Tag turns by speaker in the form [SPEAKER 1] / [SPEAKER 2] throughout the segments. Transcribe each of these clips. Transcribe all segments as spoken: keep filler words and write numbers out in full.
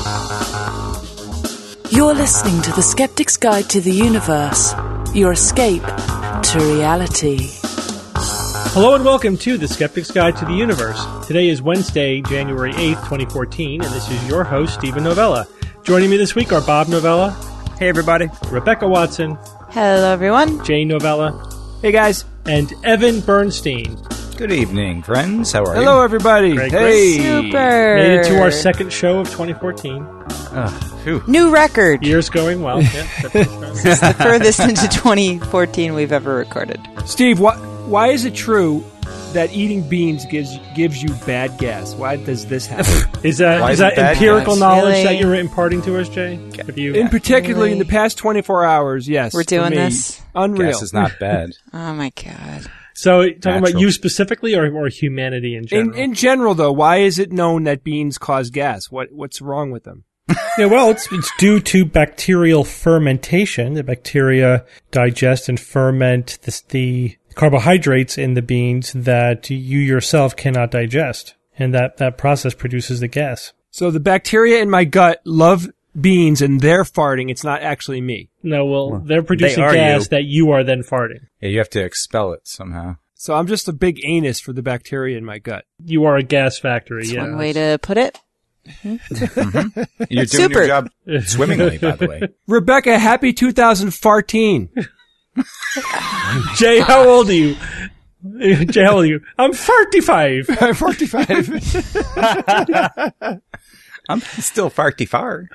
[SPEAKER 1] You're listening to The Skeptic's Guide to the Universe, your escape to reality.
[SPEAKER 2] Hello and welcome to The Skeptic's Guide to the Universe. Today is Wednesday, January eighth, twenty fourteen, and this is your host, Stephen Novella. Joining me this week are Bob Novella.
[SPEAKER 3] Hey, everybody.
[SPEAKER 2] Rebecca Watson.
[SPEAKER 4] Hello, everyone.
[SPEAKER 2] Jane Novella.
[SPEAKER 3] Hey, guys.
[SPEAKER 2] And Evan Bernstein.
[SPEAKER 5] Good evening, friends. How are you?
[SPEAKER 3] Hello, everybody.
[SPEAKER 2] Great,
[SPEAKER 3] hey.
[SPEAKER 4] Super.
[SPEAKER 2] Made it to our second show of twenty fourteen.
[SPEAKER 5] Uh,
[SPEAKER 4] New record.
[SPEAKER 2] Year's going well. Yeah,
[SPEAKER 4] This is the furthest into twenty fourteen we've ever recorded.
[SPEAKER 3] Steve, why, why is it true that eating beans gives gives you bad gas? Why does this happen?
[SPEAKER 2] is that,
[SPEAKER 5] Why
[SPEAKER 2] is
[SPEAKER 5] is it
[SPEAKER 2] that
[SPEAKER 5] bad
[SPEAKER 2] empirical
[SPEAKER 5] gas?
[SPEAKER 2] knowledge
[SPEAKER 4] Really?
[SPEAKER 2] that you're imparting to us, Jay? Have you?
[SPEAKER 3] In particularly
[SPEAKER 4] Really?
[SPEAKER 3] in the past twenty-four hours, yes.
[SPEAKER 4] We're
[SPEAKER 3] for
[SPEAKER 4] doing
[SPEAKER 3] me.
[SPEAKER 4] this?
[SPEAKER 3] Unreal.
[SPEAKER 5] Gas is not bad.
[SPEAKER 4] Oh, my God.
[SPEAKER 2] So, talking about
[SPEAKER 5] Natural.
[SPEAKER 2] you specifically or, or humanity in general?
[SPEAKER 3] In, in general, though, why is it known that beans cause gas? What What's wrong with them?
[SPEAKER 2] Yeah, well, it's it's due to bacterial fermentation. The bacteria digest and ferment this, the carbohydrates in the beans that you yourself cannot digest, and that, that process produces the gas.
[SPEAKER 3] So the bacteria in my gut love beans, and they're farting. It's not actually me.
[SPEAKER 2] No, well, they're producing
[SPEAKER 5] are
[SPEAKER 2] gas
[SPEAKER 5] you.
[SPEAKER 2] that you are then farting.
[SPEAKER 5] Yeah, you have to expel it somehow.
[SPEAKER 3] So I'm just a big anus for the bacteria in my gut.
[SPEAKER 2] You are a gas factory.
[SPEAKER 4] That's
[SPEAKER 2] Yeah,
[SPEAKER 4] one way to put it.
[SPEAKER 5] Mm-hmm. You're doing
[SPEAKER 4] Super.
[SPEAKER 5] your job swimmingly, by the way.
[SPEAKER 3] Rebecca, happy two thousand fourteen.
[SPEAKER 2] Jay, how old are you? Jay, how old are you? I'm thirty-five.
[SPEAKER 3] I'm forty-five.
[SPEAKER 5] I'm still farty far.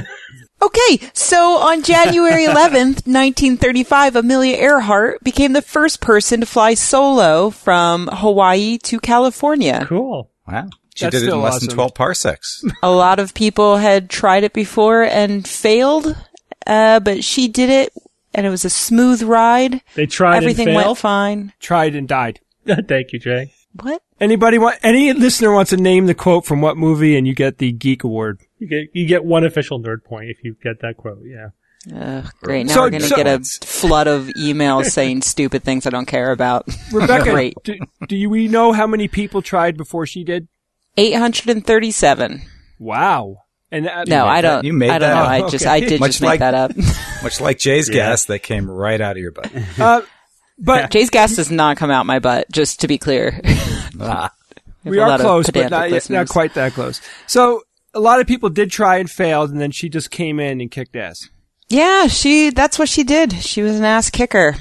[SPEAKER 4] Okay, so on January eleventh, nineteen thirty-five, Amelia Earhart became the first person to fly solo from Hawaii to California.
[SPEAKER 2] Cool.
[SPEAKER 5] Wow. She
[SPEAKER 3] That's
[SPEAKER 5] did it in
[SPEAKER 3] still
[SPEAKER 5] less
[SPEAKER 3] awesome.
[SPEAKER 5] than twelve parsecs.
[SPEAKER 4] A lot of people had tried it before and failed, uh, but she did it, and it was a smooth ride.
[SPEAKER 2] They tried
[SPEAKER 4] Everything
[SPEAKER 2] and
[SPEAKER 4] went
[SPEAKER 2] failed.
[SPEAKER 4] fine.
[SPEAKER 3] Tried and died.
[SPEAKER 2] Thank you, Jay.
[SPEAKER 4] What?
[SPEAKER 3] Anybody want, any listener wants to name the quote from what movie and you get the Geek Award.
[SPEAKER 2] You get you get one official nerd point if you get that quote. Yeah.
[SPEAKER 4] Ugh, great. Now
[SPEAKER 3] So-
[SPEAKER 4] we're going to
[SPEAKER 3] so-
[SPEAKER 4] get a flood of emails saying stupid things I don't care about.
[SPEAKER 3] Rebecca,
[SPEAKER 4] Great.
[SPEAKER 3] do, do you we know how many people tried before she did?
[SPEAKER 4] eight hundred thirty-seven.
[SPEAKER 3] Wow. And that,
[SPEAKER 4] No, I don't.
[SPEAKER 5] You made
[SPEAKER 4] I don't
[SPEAKER 5] that
[SPEAKER 4] know.
[SPEAKER 5] up.
[SPEAKER 4] I just,
[SPEAKER 3] Okay.
[SPEAKER 4] I did
[SPEAKER 5] Much
[SPEAKER 4] just
[SPEAKER 5] like-
[SPEAKER 4] make that up.
[SPEAKER 5] Much like Jay's gas that came right out of your butt.
[SPEAKER 3] uh, but
[SPEAKER 4] Jay's gas does not come out my butt, just to be clear.
[SPEAKER 5] Ah.
[SPEAKER 3] we
[SPEAKER 4] a
[SPEAKER 3] are
[SPEAKER 4] lot of
[SPEAKER 3] close, but
[SPEAKER 4] pedantic
[SPEAKER 3] not, yet, not
[SPEAKER 4] listeners.
[SPEAKER 3] quite that close. So a lot of people did try and failed, and then she just came in and kicked ass.
[SPEAKER 4] Yeah, she, that's what she did. She was an ass kicker.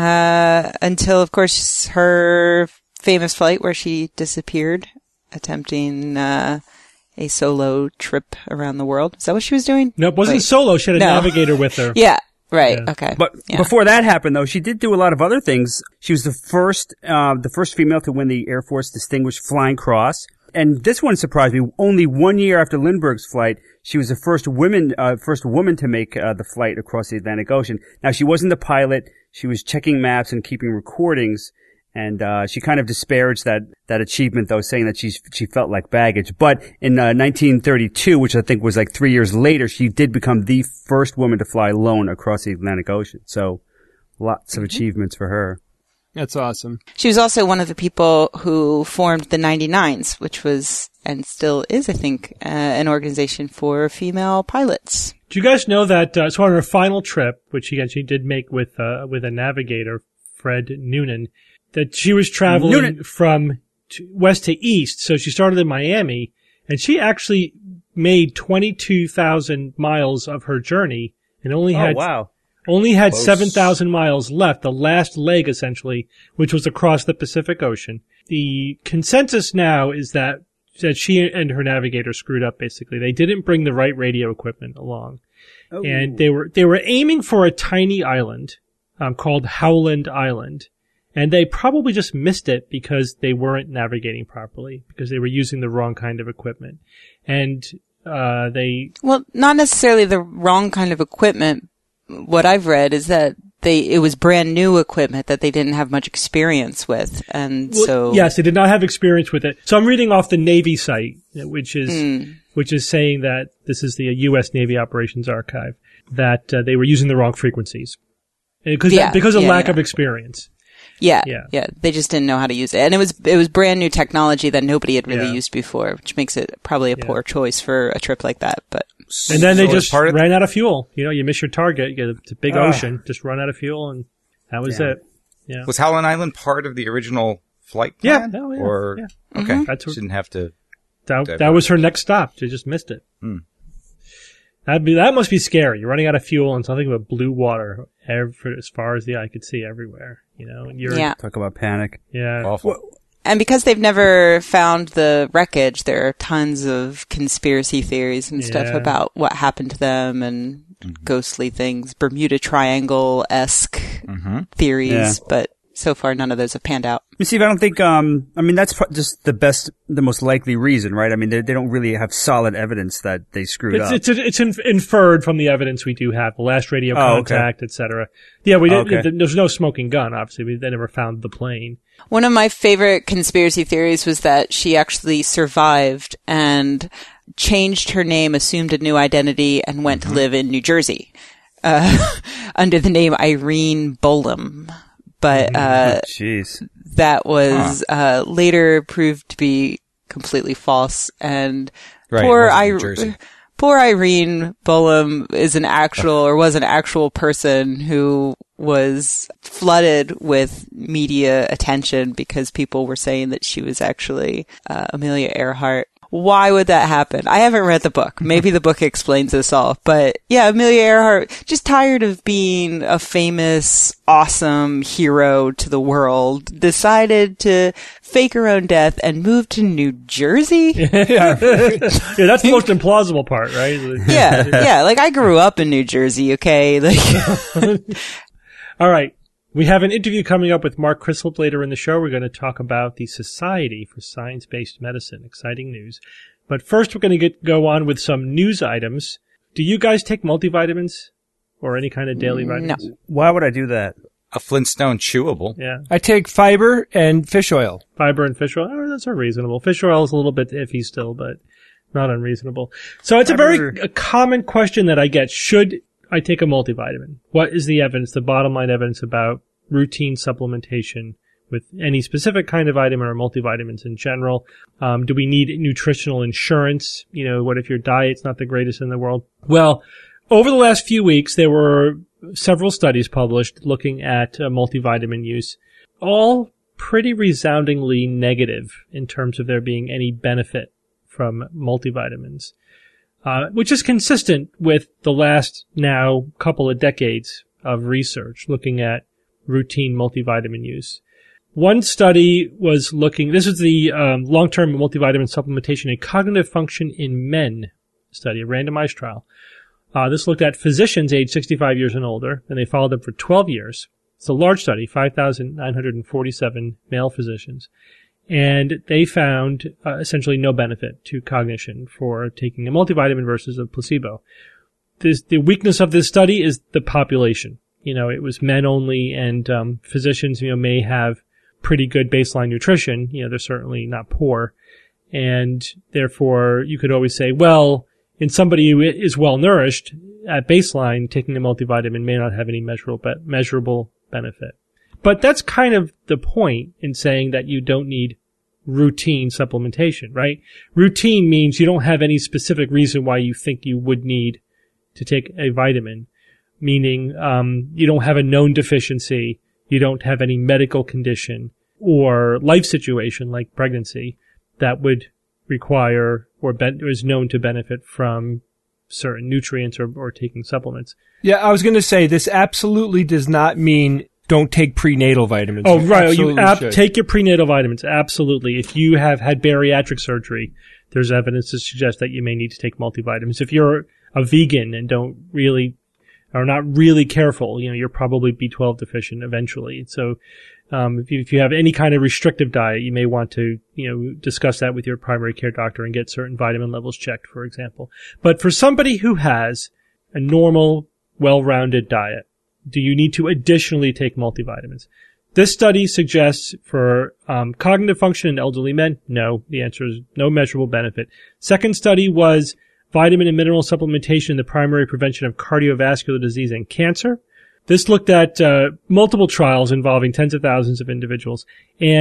[SPEAKER 4] Uh, until, of course, her famous flight where she disappeared, attempting, uh, a solo trip around the world. Is that what she was doing?
[SPEAKER 2] No, it wasn't
[SPEAKER 4] Wait.
[SPEAKER 2] solo. She had a
[SPEAKER 4] No.
[SPEAKER 2] navigator with her.
[SPEAKER 4] Yeah, right.
[SPEAKER 2] Yeah.
[SPEAKER 4] Okay.
[SPEAKER 6] But
[SPEAKER 4] Yeah.
[SPEAKER 6] before that happened, though, she did do a lot of other things. She was the first, uh, the first female to win the Air Force Distinguished Flying Cross. And this one surprised me. Only one year after Lindbergh's flight, she was the first woman, uh, first woman to make uh, the flight across the Atlantic Ocean. Now, she wasn't the pilot. She was checking maps and keeping recordings. And uh, she kind of disparaged that that achievement, though, saying that she she felt like baggage. But in uh, nineteen thirty-two, which I think was like three years later, she did become the first woman to fly alone across the Atlantic Ocean. So, lots of achievements for her.
[SPEAKER 3] That's awesome.
[SPEAKER 4] She was also one of the people who formed the ninety-nines, which was, and still is, I think, uh, an organization for female pilots.
[SPEAKER 2] Do you guys know that? Uh, so on her final trip, which again she did make with uh, with a navigator, Fred Noonan, that she was traveling
[SPEAKER 6] Noonan.
[SPEAKER 2] from to west to east. So she started in Miami, and she actually made twenty-two thousand miles of her journey, and only
[SPEAKER 6] Oh,
[SPEAKER 2] had
[SPEAKER 6] wow.
[SPEAKER 2] only had
[SPEAKER 5] Close.
[SPEAKER 2] seven thousand miles left. The last leg, essentially, which was across the Pacific Ocean. The consensus now is that that she and her navigator screwed up. Basically, they didn't bring the right radio equipment along.
[SPEAKER 6] Oh.
[SPEAKER 2] And they were they were aiming for a tiny island um, called Howland Island, and they probably just missed it because they weren't navigating properly, because they were using the wrong kind of equipment. And uh, they
[SPEAKER 4] Well, not necessarily the wrong kind of equipment. What I've read is that they it was brand new equipment that they didn't have much experience with, and
[SPEAKER 2] well,
[SPEAKER 4] so
[SPEAKER 2] yes, they did not have experience with it. So I'm reading off the Navy site, which is
[SPEAKER 4] Mm.
[SPEAKER 2] which is saying that this is the U S Navy Operations Archive, that uh, they were using the wrong frequencies because
[SPEAKER 4] Yeah,
[SPEAKER 2] because of
[SPEAKER 4] yeah,
[SPEAKER 2] lack
[SPEAKER 4] yeah.
[SPEAKER 2] of experience.
[SPEAKER 4] yeah,
[SPEAKER 2] Yeah.
[SPEAKER 4] yeah, they just didn't know how to use it, and it was it was brand new technology that nobody had really
[SPEAKER 2] Yeah.
[SPEAKER 4] used before, which makes it probably a
[SPEAKER 2] Yeah.
[SPEAKER 4] poor choice for a trip like that. But
[SPEAKER 2] And then they
[SPEAKER 5] So
[SPEAKER 2] just
[SPEAKER 5] part of-
[SPEAKER 2] ran out of fuel. You know, you miss your target, you get a, it's a big
[SPEAKER 6] Ah.
[SPEAKER 2] ocean, just run out of fuel, and that was
[SPEAKER 6] Damn.
[SPEAKER 2] it. Yeah.
[SPEAKER 5] Was Howland Island part of the original flight
[SPEAKER 2] Yeah.
[SPEAKER 5] plan?
[SPEAKER 2] Oh, yeah.
[SPEAKER 5] Or
[SPEAKER 2] Yeah.
[SPEAKER 5] okay,
[SPEAKER 2] That's what-
[SPEAKER 5] she didn't have to.
[SPEAKER 2] That,
[SPEAKER 5] Divert.
[SPEAKER 2] that was her next stop. She just missed it.
[SPEAKER 5] Hmm.
[SPEAKER 2] That'd be, that must be scary. You're running out of fuel and something with blue water every, as far as the eye could see everywhere. You know, and you're,
[SPEAKER 4] Yeah.
[SPEAKER 6] Talk about panic.
[SPEAKER 2] yeah.
[SPEAKER 5] Awful.
[SPEAKER 4] And because they've never found the wreckage, there are tons of conspiracy theories and stuff
[SPEAKER 2] Yeah.
[SPEAKER 4] about what happened to them and ghostly things, Bermuda Triangle-esque
[SPEAKER 5] Mm-hmm.
[SPEAKER 4] theories,
[SPEAKER 6] Yeah.
[SPEAKER 4] but so far none of those have panned out.
[SPEAKER 6] You see, I don't think, um, I mean, that's pro- just the best, the most likely reason, right? I mean, they, they don't really have solid evidence that they screwed
[SPEAKER 2] It's
[SPEAKER 6] up.
[SPEAKER 2] it's it's inf- inferred from the evidence we do have, the last radio
[SPEAKER 6] Oh, okay.
[SPEAKER 2] contact, et cetera. Yeah, we didn't.
[SPEAKER 6] Okay.
[SPEAKER 2] There's no smoking gun. Obviously, we, they never found the plane.
[SPEAKER 4] One of my favorite conspiracy theories was that she actually survived and changed her name, assumed a new identity, and went to live in New Jersey uh, under the name Irene Bolam. But uh,
[SPEAKER 6] Jeez.
[SPEAKER 4] that was uh, later proved to be completely false. And
[SPEAKER 5] Right,
[SPEAKER 4] poor,
[SPEAKER 5] it wasn't New
[SPEAKER 4] I-
[SPEAKER 5] Jersey.
[SPEAKER 4] poor Irene Bolam is an actual or was an actual person who was flooded with media attention because people were saying that she was actually uh, Amelia Earhart. Why would that happen? I haven't read the book. Maybe the book explains this all. But yeah, Amelia Earhart, just tired of being a famous, awesome hero to the world, decided to fake her own death and move to New Jersey.
[SPEAKER 2] yeah, yeah, that's the most implausible part, right?
[SPEAKER 4] Yeah, yeah. Like I grew up in New Jersey, okay? Like,
[SPEAKER 2] All right. We have an interview coming up with Mark Crislip later in the show. We're going to talk about the Society for Science-Based Medicine. Exciting news. But first, we're going to get go on with some news items. Do you guys take multivitamins or any kind of daily vitamins?
[SPEAKER 6] Why would I do that?
[SPEAKER 5] A Flintstone chewable.
[SPEAKER 2] Yeah.
[SPEAKER 3] I take fiber and fish oil.
[SPEAKER 2] Fiber and fish oil. Oh, that's unreasonable. Fish oil is a little bit iffy still, but not unreasonable. So it's a very
[SPEAKER 6] Fiber-
[SPEAKER 2] a common question that I get. Should I take a multivitamin? What is the evidence, the bottom line evidence about routine supplementation with any specific kind of vitamin or multivitamins in general? Um, do we need nutritional insurance? You know, what if your diet's not the greatest in the world? Well, over the last few weeks, there were several studies published looking at uh, multivitamin use, all pretty resoundingly negative in terms of there being any benefit from multivitamins, uh, which is consistent with the last now couple of decades of research looking at routine multivitamin use. One study was looking, this is the um, long-term multivitamin supplementation and cognitive function in men study, a randomized trial. Uh, this looked at physicians aged sixty-five years and older, and they followed them for twelve years. It's a large study, five thousand nine hundred forty-seven male physicians. And they found uh, essentially no benefit to cognition for taking a multivitamin versus a placebo. This, the weakness of this study is the population. You know, it was men only, and um, physicians, you know, may have pretty good baseline nutrition. You know, they're certainly not poor. And therefore, you could always say, well, in somebody who is well nourished at baseline, taking a multivitamin may not have any measurable be- measurable benefit. But that's kind of the point in saying that you don't need routine supplementation, right? Routine means you don't have any specific reason why you think you would need to take a vitamin, meaning um, you don't have a known deficiency, you don't have any medical condition or life situation like pregnancy that would require or ben- is known to benefit from certain nutrients or, or taking supplements.
[SPEAKER 3] Yeah, I was going to say this absolutely does not mean don't take prenatal vitamins.
[SPEAKER 2] Oh, right. You
[SPEAKER 3] absolutely
[SPEAKER 2] ab-
[SPEAKER 3] should.
[SPEAKER 2] take your prenatal vitamins. Absolutely. If you have had bariatric surgery, there's evidence to suggest that you may need to take multivitamins. If you're a vegan and don't really, are not really careful, you know, you're probably B twelve deficient eventually. So, um, if you, if you have any kind of restrictive diet, you may want to, you know, discuss that with your primary care doctor and get certain vitamin levels checked, for example. But for somebody who has a normal, well-rounded diet, do you need to additionally take multivitamins? This study suggests for um, cognitive function in elderly men, no. The answer is no measurable benefit. Second study was vitamin and mineral supplementation in the primary prevention of cardiovascular disease and cancer. This looked at uh, multiple trials involving tens of thousands of individuals, and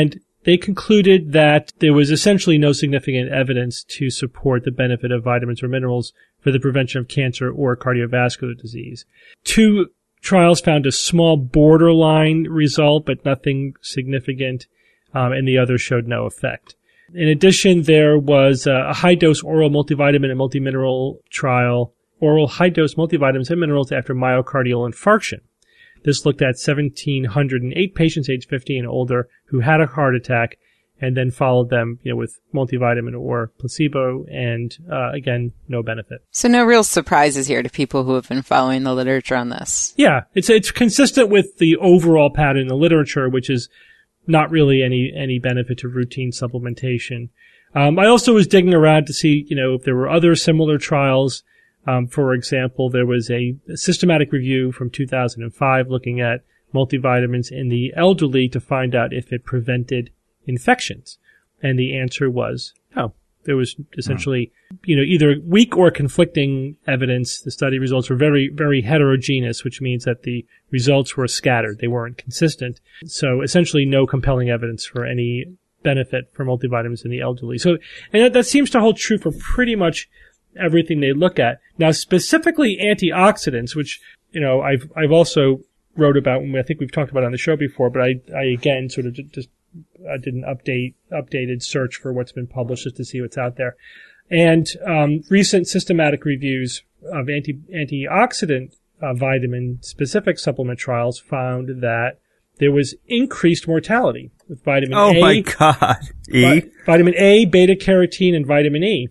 [SPEAKER 2] they concluded that there was essentially no significant evidence to support the benefit of vitamins or minerals for the prevention of cancer or cardiovascular disease. Two trials found a small borderline result, but nothing significant, um, and the other showed no effect. In addition, there was a high-dose oral multivitamin and multimineral trial, oral high-dose multivitamins and minerals after myocardial infarction. This looked at one thousand seven hundred eight patients aged fifty and older who had a heart attack, and then followed them, you know, with multivitamin or placebo, and uh, again, no benefit.
[SPEAKER 4] So no real surprises here to people who have been following the literature on this.
[SPEAKER 2] Yeah, it's it's consistent with the overall pattern in the literature, which is not really any any benefit to routine supplementation. Um, I also was digging around to see, you know, if there were other similar trials. Um, for example, there was a systematic review from two thousand five looking at multivitamins in the elderly to find out if it prevented infections. And the answer was no. There was essentially, you know, either weak or conflicting evidence. The study results were very, very heterogeneous, which means that the results were scattered. They weren't consistent. So essentially no compelling evidence for any benefit for multivitamins in the elderly. So, and that, that seems to hold true for pretty much everything they look at. Now, specifically antioxidants, which, you know, I've, I've also wrote about, and I think we've talked about on the show before, but I, I again sort of just, I did an update, updated search for what's been published just to see what's out there. And, um, recent systematic reviews of anti, antioxidant, uh, vitamin specific supplement trials found that there was increased mortality with vitamin
[SPEAKER 6] oh
[SPEAKER 2] A.
[SPEAKER 6] Oh my God. E?
[SPEAKER 2] Vi- vitamin A, beta carotene, and vitamin E.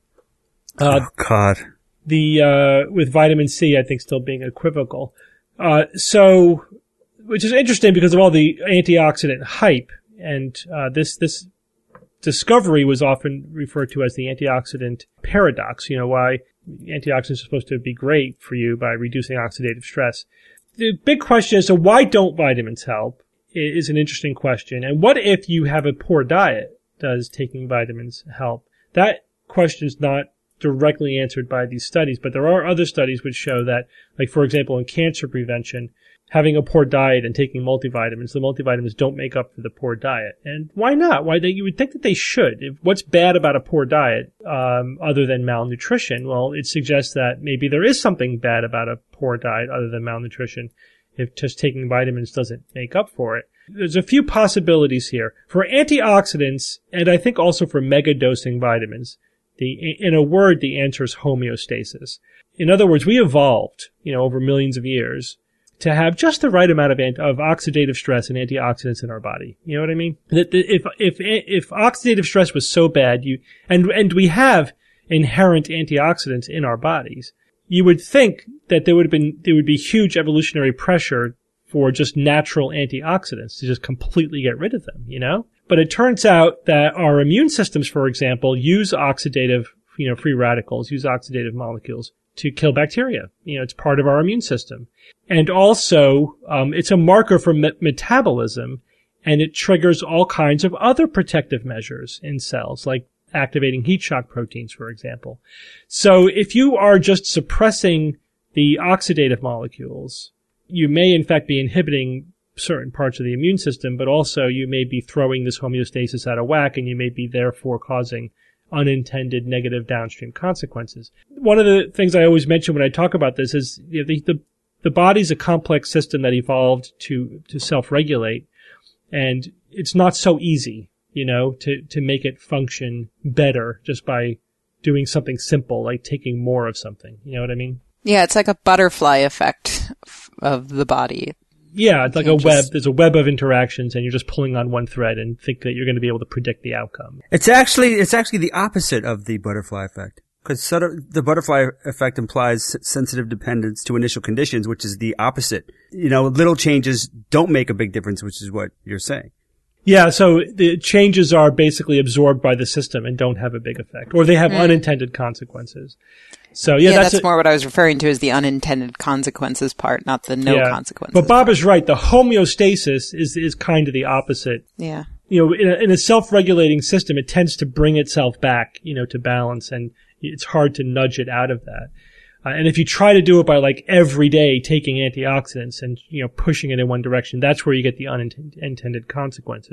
[SPEAKER 2] Uh,
[SPEAKER 6] oh God.
[SPEAKER 2] The, uh, with vitamin C, I think still being equivocal. Uh, so, which is interesting because of all the antioxidant hype. And, uh, this, this discovery was often referred to as the antioxidant paradox. You know, why antioxidants are supposed to be great for you by reducing oxidative stress. The big question is, so why don't vitamins help? Is an interesting question. And what if you have a poor diet? Does taking vitamins help? That question is not directly answered by these studies, but there are other studies which show that, like, for example, in cancer prevention, having a poor diet and taking multivitamins, the multivitamins don't make up for the poor diet. And why not? Why they, you would think that they should. If, what's bad about a poor diet, um, other than malnutrition? Well, it suggests that maybe there is something bad about a poor diet other than malnutrition, if just taking vitamins doesn't make up for it. There's a few possibilities here. For antioxidants, and I think also for megadosing vitamins, the, in a word, the answer is homeostasis. In other words, we evolved, you know, over millions of years to have just the right amount of, ant- of oxidative stress and antioxidants in our body. You know what I mean? That if, if, if oxidative stress was so bad, you, and, and we have inherent antioxidants in our bodies, you would think that there would have been, there would be huge evolutionary pressure for just natural antioxidants to just completely get rid of them, you know? But it turns out that our immune systems, for example, use oxidative, you know, free radicals, use oxidative molecules to kill bacteria. You know, it's part of our immune system. And also, um, it's a marker for me- metabolism, and it triggers all kinds of other protective measures in cells, like activating heat shock proteins, for example. So if you are just suppressing the oxidative molecules, you may in fact be inhibiting certain parts of the immune system, but also you may be throwing this homeostasis out of whack, and you may be therefore causing unintended negative downstream consequences. One of the things I always mention when I talk about this is, you know, the, the, the body's a complex system that evolved to, to self-regulate, and it's not so easy, you know, to, to make it function better just by doing something simple, like taking more of something. You know what I mean?
[SPEAKER 4] Yeah, it's like a butterfly effect of the body.
[SPEAKER 2] Yeah, it's like a
[SPEAKER 4] just...
[SPEAKER 2] web. There's a web of interactions, and you're just pulling on one thread and think that you're going to be able to predict the outcome.
[SPEAKER 6] It's actually, it's actually the opposite of the butterfly effect. Because sort of the butterfly effect implies sensitive dependence to initial conditions, which is the opposite. You know, little changes don't make a big difference, which is what you're saying.
[SPEAKER 2] Yeah, so the changes are basically absorbed by the system and don't have a big effect, or they have mm. unintended consequences. So yeah,
[SPEAKER 4] yeah
[SPEAKER 2] that's,
[SPEAKER 4] that's
[SPEAKER 2] a,
[SPEAKER 4] more what I was referring to as the unintended consequences part, not the no
[SPEAKER 2] yeah.
[SPEAKER 4] consequences.
[SPEAKER 2] But Bob is right. The homeostasis is is kind of the opposite.
[SPEAKER 4] Yeah.
[SPEAKER 2] You know, in a, in a self-regulating system, it tends to bring itself back, you know, to balance, and it's hard to nudge it out of that. Uh, and if you try to do it by like every day taking antioxidants and, you know, pushing it in one direction, that's where you get the unintended consequences.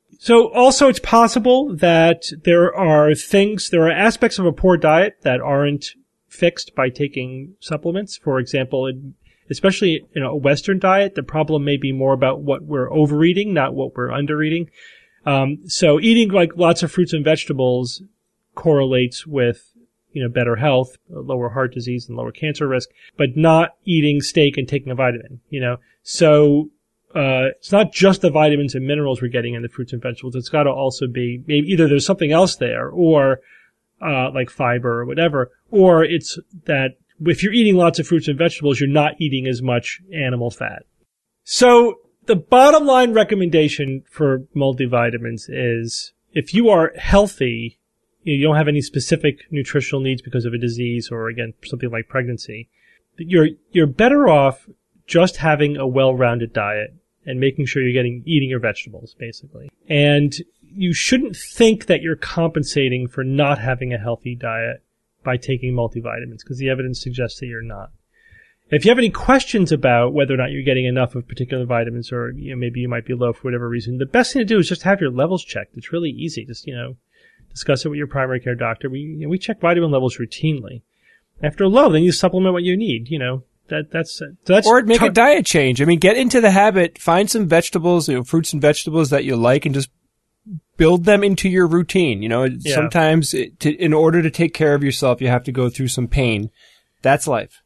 [SPEAKER 2] So also it's possible that there are things, there are aspects of a poor diet that aren't fixed by taking supplements. For example, in, especially in a Western diet, the problem may be more about what we're overeating, not what we're undereating. Um, so eating like lots of fruits and vegetables correlates with, you know, better health, lower heart disease and lower cancer risk, but not eating steak and taking a vitamin, you know. So, uh, it's not just the vitamins and minerals we're getting in the fruits and vegetables. It's got to also be maybe either there's something else there or, uh, like fiber or whatever, or it's that if you're eating lots of fruits and vegetables, you're not eating as much animal fat. So the bottom line recommendation for multivitamins is if you are healthy, you don't have any specific nutritional needs because of a disease or, again, something like pregnancy, you're, you're better off just having a well-rounded diet and making sure you're getting, eating your vegetables, basically. And you shouldn't think that you're compensating for not having a healthy diet by taking multivitamins, because the evidence suggests that you're not. If you have any questions about whether or not you're getting enough of particular vitamins, or, you know, maybe you might be low for whatever reason, the best thing to do is just have your levels checked. It's really easy. Just, you know, discuss it with your primary care doctor. We, you know, we check vitamin levels routinely. After low, then you supplement what you need, you know. That, that's, so that's,
[SPEAKER 3] or make
[SPEAKER 2] tar-
[SPEAKER 3] a diet change. I mean, get into the habit, find some vegetables, you know, fruits and vegetables that you like, and just build them into your routine. You know,
[SPEAKER 2] Yeah.
[SPEAKER 3] sometimes it, to, in order to take care of yourself, you have to go through some pain. That's life.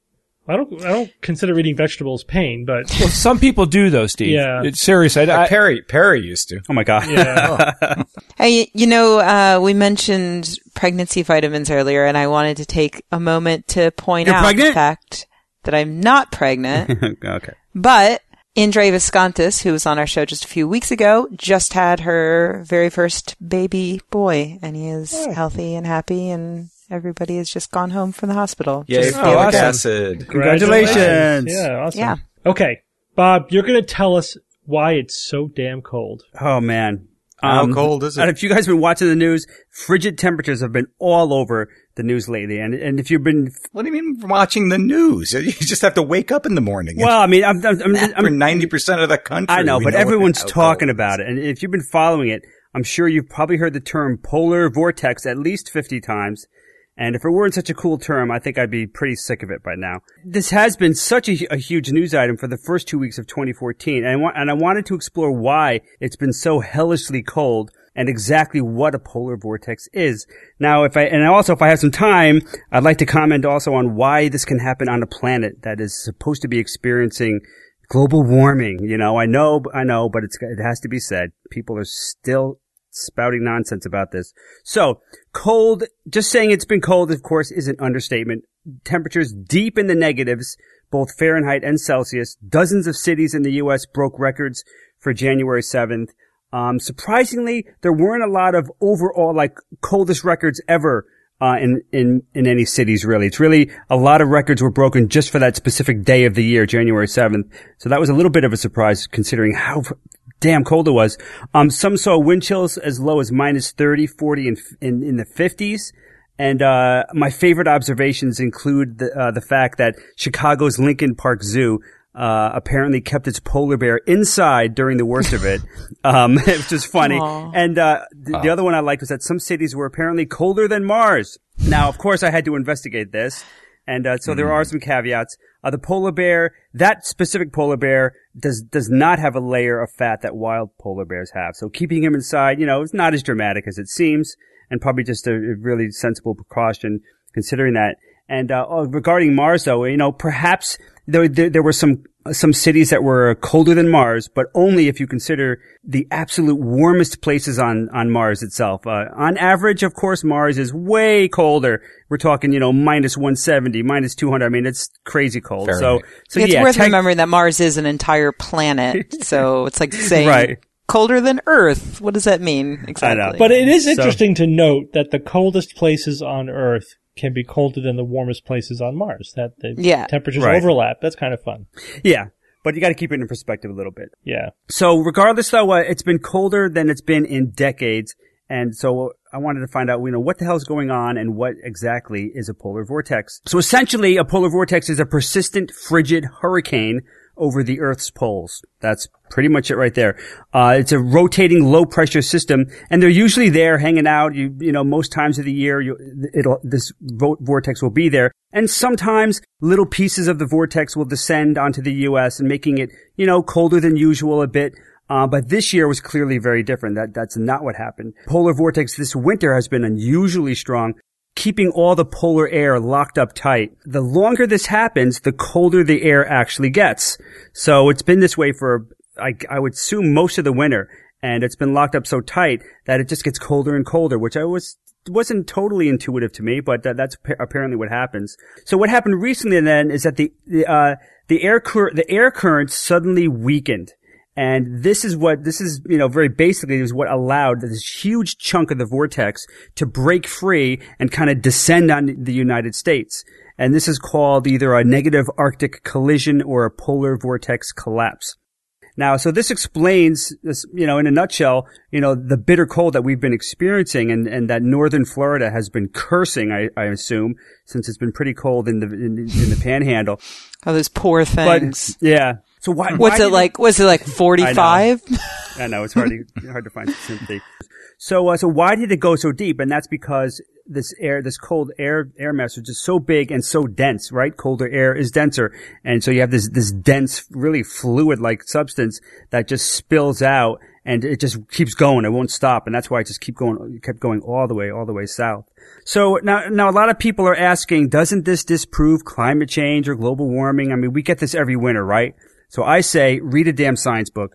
[SPEAKER 2] I don't, I don't consider eating vegetables pain, but
[SPEAKER 3] Well, some people do, though, Steve.
[SPEAKER 2] Yeah.
[SPEAKER 3] It's serious. I,
[SPEAKER 5] Uh,
[SPEAKER 3] I,
[SPEAKER 5] Perry Perry used to.
[SPEAKER 6] Oh my God.
[SPEAKER 2] yeah.
[SPEAKER 4] Hey, you know, uh, we mentioned pregnancy vitamins earlier, and I wanted to take a moment to point
[SPEAKER 6] You're
[SPEAKER 4] out
[SPEAKER 6] pregnant?
[SPEAKER 4] the fact that I'm not pregnant,
[SPEAKER 6] Okay.
[SPEAKER 4] but Indra Viscontis, who was on our show just a few weeks ago, just had her very first baby boy, and he is healthy and happy, and everybody has just gone home from the hospital.
[SPEAKER 5] Yay,
[SPEAKER 4] Just the
[SPEAKER 5] folic
[SPEAKER 4] other day.
[SPEAKER 5] acid.
[SPEAKER 6] Congratulations.
[SPEAKER 2] Yeah, awesome.
[SPEAKER 4] Yeah.
[SPEAKER 2] Okay, Bob, you're going to tell us why it's so damn cold.
[SPEAKER 6] Oh man.
[SPEAKER 5] How cold is it?
[SPEAKER 6] And if you guys have been watching the news, frigid temperatures have been all over the news lately. And and if you've been,
[SPEAKER 5] What do you mean watching the news? You just have to wake up in the morning.
[SPEAKER 6] well, I mean, I'm, I'm, I'm,
[SPEAKER 5] For
[SPEAKER 6] I'm
[SPEAKER 5] ninety percent of the country.
[SPEAKER 6] I know,
[SPEAKER 5] we
[SPEAKER 6] but
[SPEAKER 5] know
[SPEAKER 6] everyone's
[SPEAKER 5] how
[SPEAKER 6] talking
[SPEAKER 5] cold
[SPEAKER 6] about it. And if you've been following it, I'm sure you've probably heard the term polar vortex at least fifty times. And if it weren't such a cool term, I think I'd be pretty sick of it by now. This has been such a, a huge news item for the first two weeks of twenty fourteen. And I, wa- and I wanted to explore why it's been so hellishly cold and exactly what a polar vortex is. Now, if I, and also if I have some time, I'd like to comment also on why this can happen on a planet that is supposed to be experiencing global warming. You know, I know, I know, but it's, it has to be said. People are still spouting nonsense about this. So, cold, just saying it's been cold, of course, is an understatement. Temperatures deep in the negatives, both Fahrenheit and Celsius. Dozens of cities in the U S broke records for January seventh. Um, surprisingly, there weren't a lot of overall, like, coldest records ever, uh, in, in, in any cities, really. It's really, a lot of records were broken just for that specific day of the year, January seventh. So that was a little bit of a surprise considering how damn cold it was. Um, some saw wind chills as low as minus thirty, forty, and in, in the fifties. And, uh, my favorite observations include the, uh, the fact that Chicago's Lincoln Park Zoo, uh, apparently kept its polar bear inside during the worst of it. Um, which is funny.
[SPEAKER 4] Aww.
[SPEAKER 6] And, uh, the, the other one I liked was that some cities were apparently colder than Mars. Now, of course, I had to investigate this. And, uh, so there are some caveats. Uh, the polar bear, that specific polar bear does, does not have a layer of fat that wild polar bears have. So keeping him inside, you know, it's not as dramatic as it seems, and probably just a, a really sensible precaution considering that. And, uh, oh, regarding Mars though, you know, perhaps there, there, there were some, some cities that were colder than Mars, but only if you consider the absolute warmest places on, on Mars itself. Uh, on average, of course, Mars is way colder. We're talking, you know, minus one seventy, minus two hundred. I mean, it's crazy cold.
[SPEAKER 5] Fahrenheit.
[SPEAKER 6] So, so
[SPEAKER 4] It's
[SPEAKER 6] yeah.
[SPEAKER 4] worth
[SPEAKER 6] tech-
[SPEAKER 4] remembering that Mars is an entire planet, so it's like saying
[SPEAKER 6] Right.
[SPEAKER 4] colder than Earth. What does that mean exactly?
[SPEAKER 6] know.
[SPEAKER 2] But it is
[SPEAKER 6] So-
[SPEAKER 2] interesting to note that the coldest places on Earth can be colder than the warmest places on Mars. That the
[SPEAKER 4] Yeah.
[SPEAKER 2] temperatures
[SPEAKER 6] Right.
[SPEAKER 2] overlap. That's kind of fun.
[SPEAKER 6] Yeah. But you got to keep it in perspective a little bit.
[SPEAKER 2] Yeah.
[SPEAKER 6] So regardless though, uh, it's been colder than it's been in decades. And so I wanted to find out, you know, what the hell is going on and what exactly is a polar vortex. So essentially, a polar vortex is a persistent, frigid hurricane over the Earth's poles. That's pretty much it right there. Uh, it's a rotating low pressure system, and they're usually there hanging out. You, you know, most times of the year, you, it'll, this vo- vortex will be there. And sometimes little pieces of the vortex will descend onto the U S and making it, you know, colder than usual a bit. Uh, but this year was clearly very different. That, that's not what happened. Polar vortex this winter has been unusually strong, keeping all the polar air locked up tight. The longer this happens, the colder the air actually gets. So it's been this way for, I, I would assume, most of the winter. And it's been locked up so tight that it just gets colder and colder, which I was, wasn't totally intuitive to me, but that, that's apparently what happens. So what happened recently then is that the, the, uh, the air cur- the air current suddenly weakened. And this is what, this is, you know, very basically is what allowed this huge chunk of the vortex to break free and kind of descend on the United States. And this is called either a negative Arctic collision or a polar vortex collapse. Now, so this explains this, you know, in a nutshell, you know, the bitter cold that we've been experiencing and, and that northern Florida has been cursing, I, I assume, since it's been pretty cold in the, in, in the panhandle.
[SPEAKER 4] Oh, those poor things.
[SPEAKER 6] But, yeah. So why,
[SPEAKER 4] what's
[SPEAKER 6] why
[SPEAKER 4] it like? Was it like forty-five?
[SPEAKER 6] I know. I know. It's hard to, hard to find sympathy. So, uh, so why did it go so deep? And that's because this air, this cold air, air mass is just so big and so dense, right? Colder air is denser. And so you have this, this dense, really fluid-like substance that just spills out and it just keeps going. It won't stop. And that's why it just keep going, kept going all the way, all the way south. So now, now a lot of people are asking, doesn't this disprove climate change or global warming? I mean, we get this every winter, right? So I say, read a damn science book.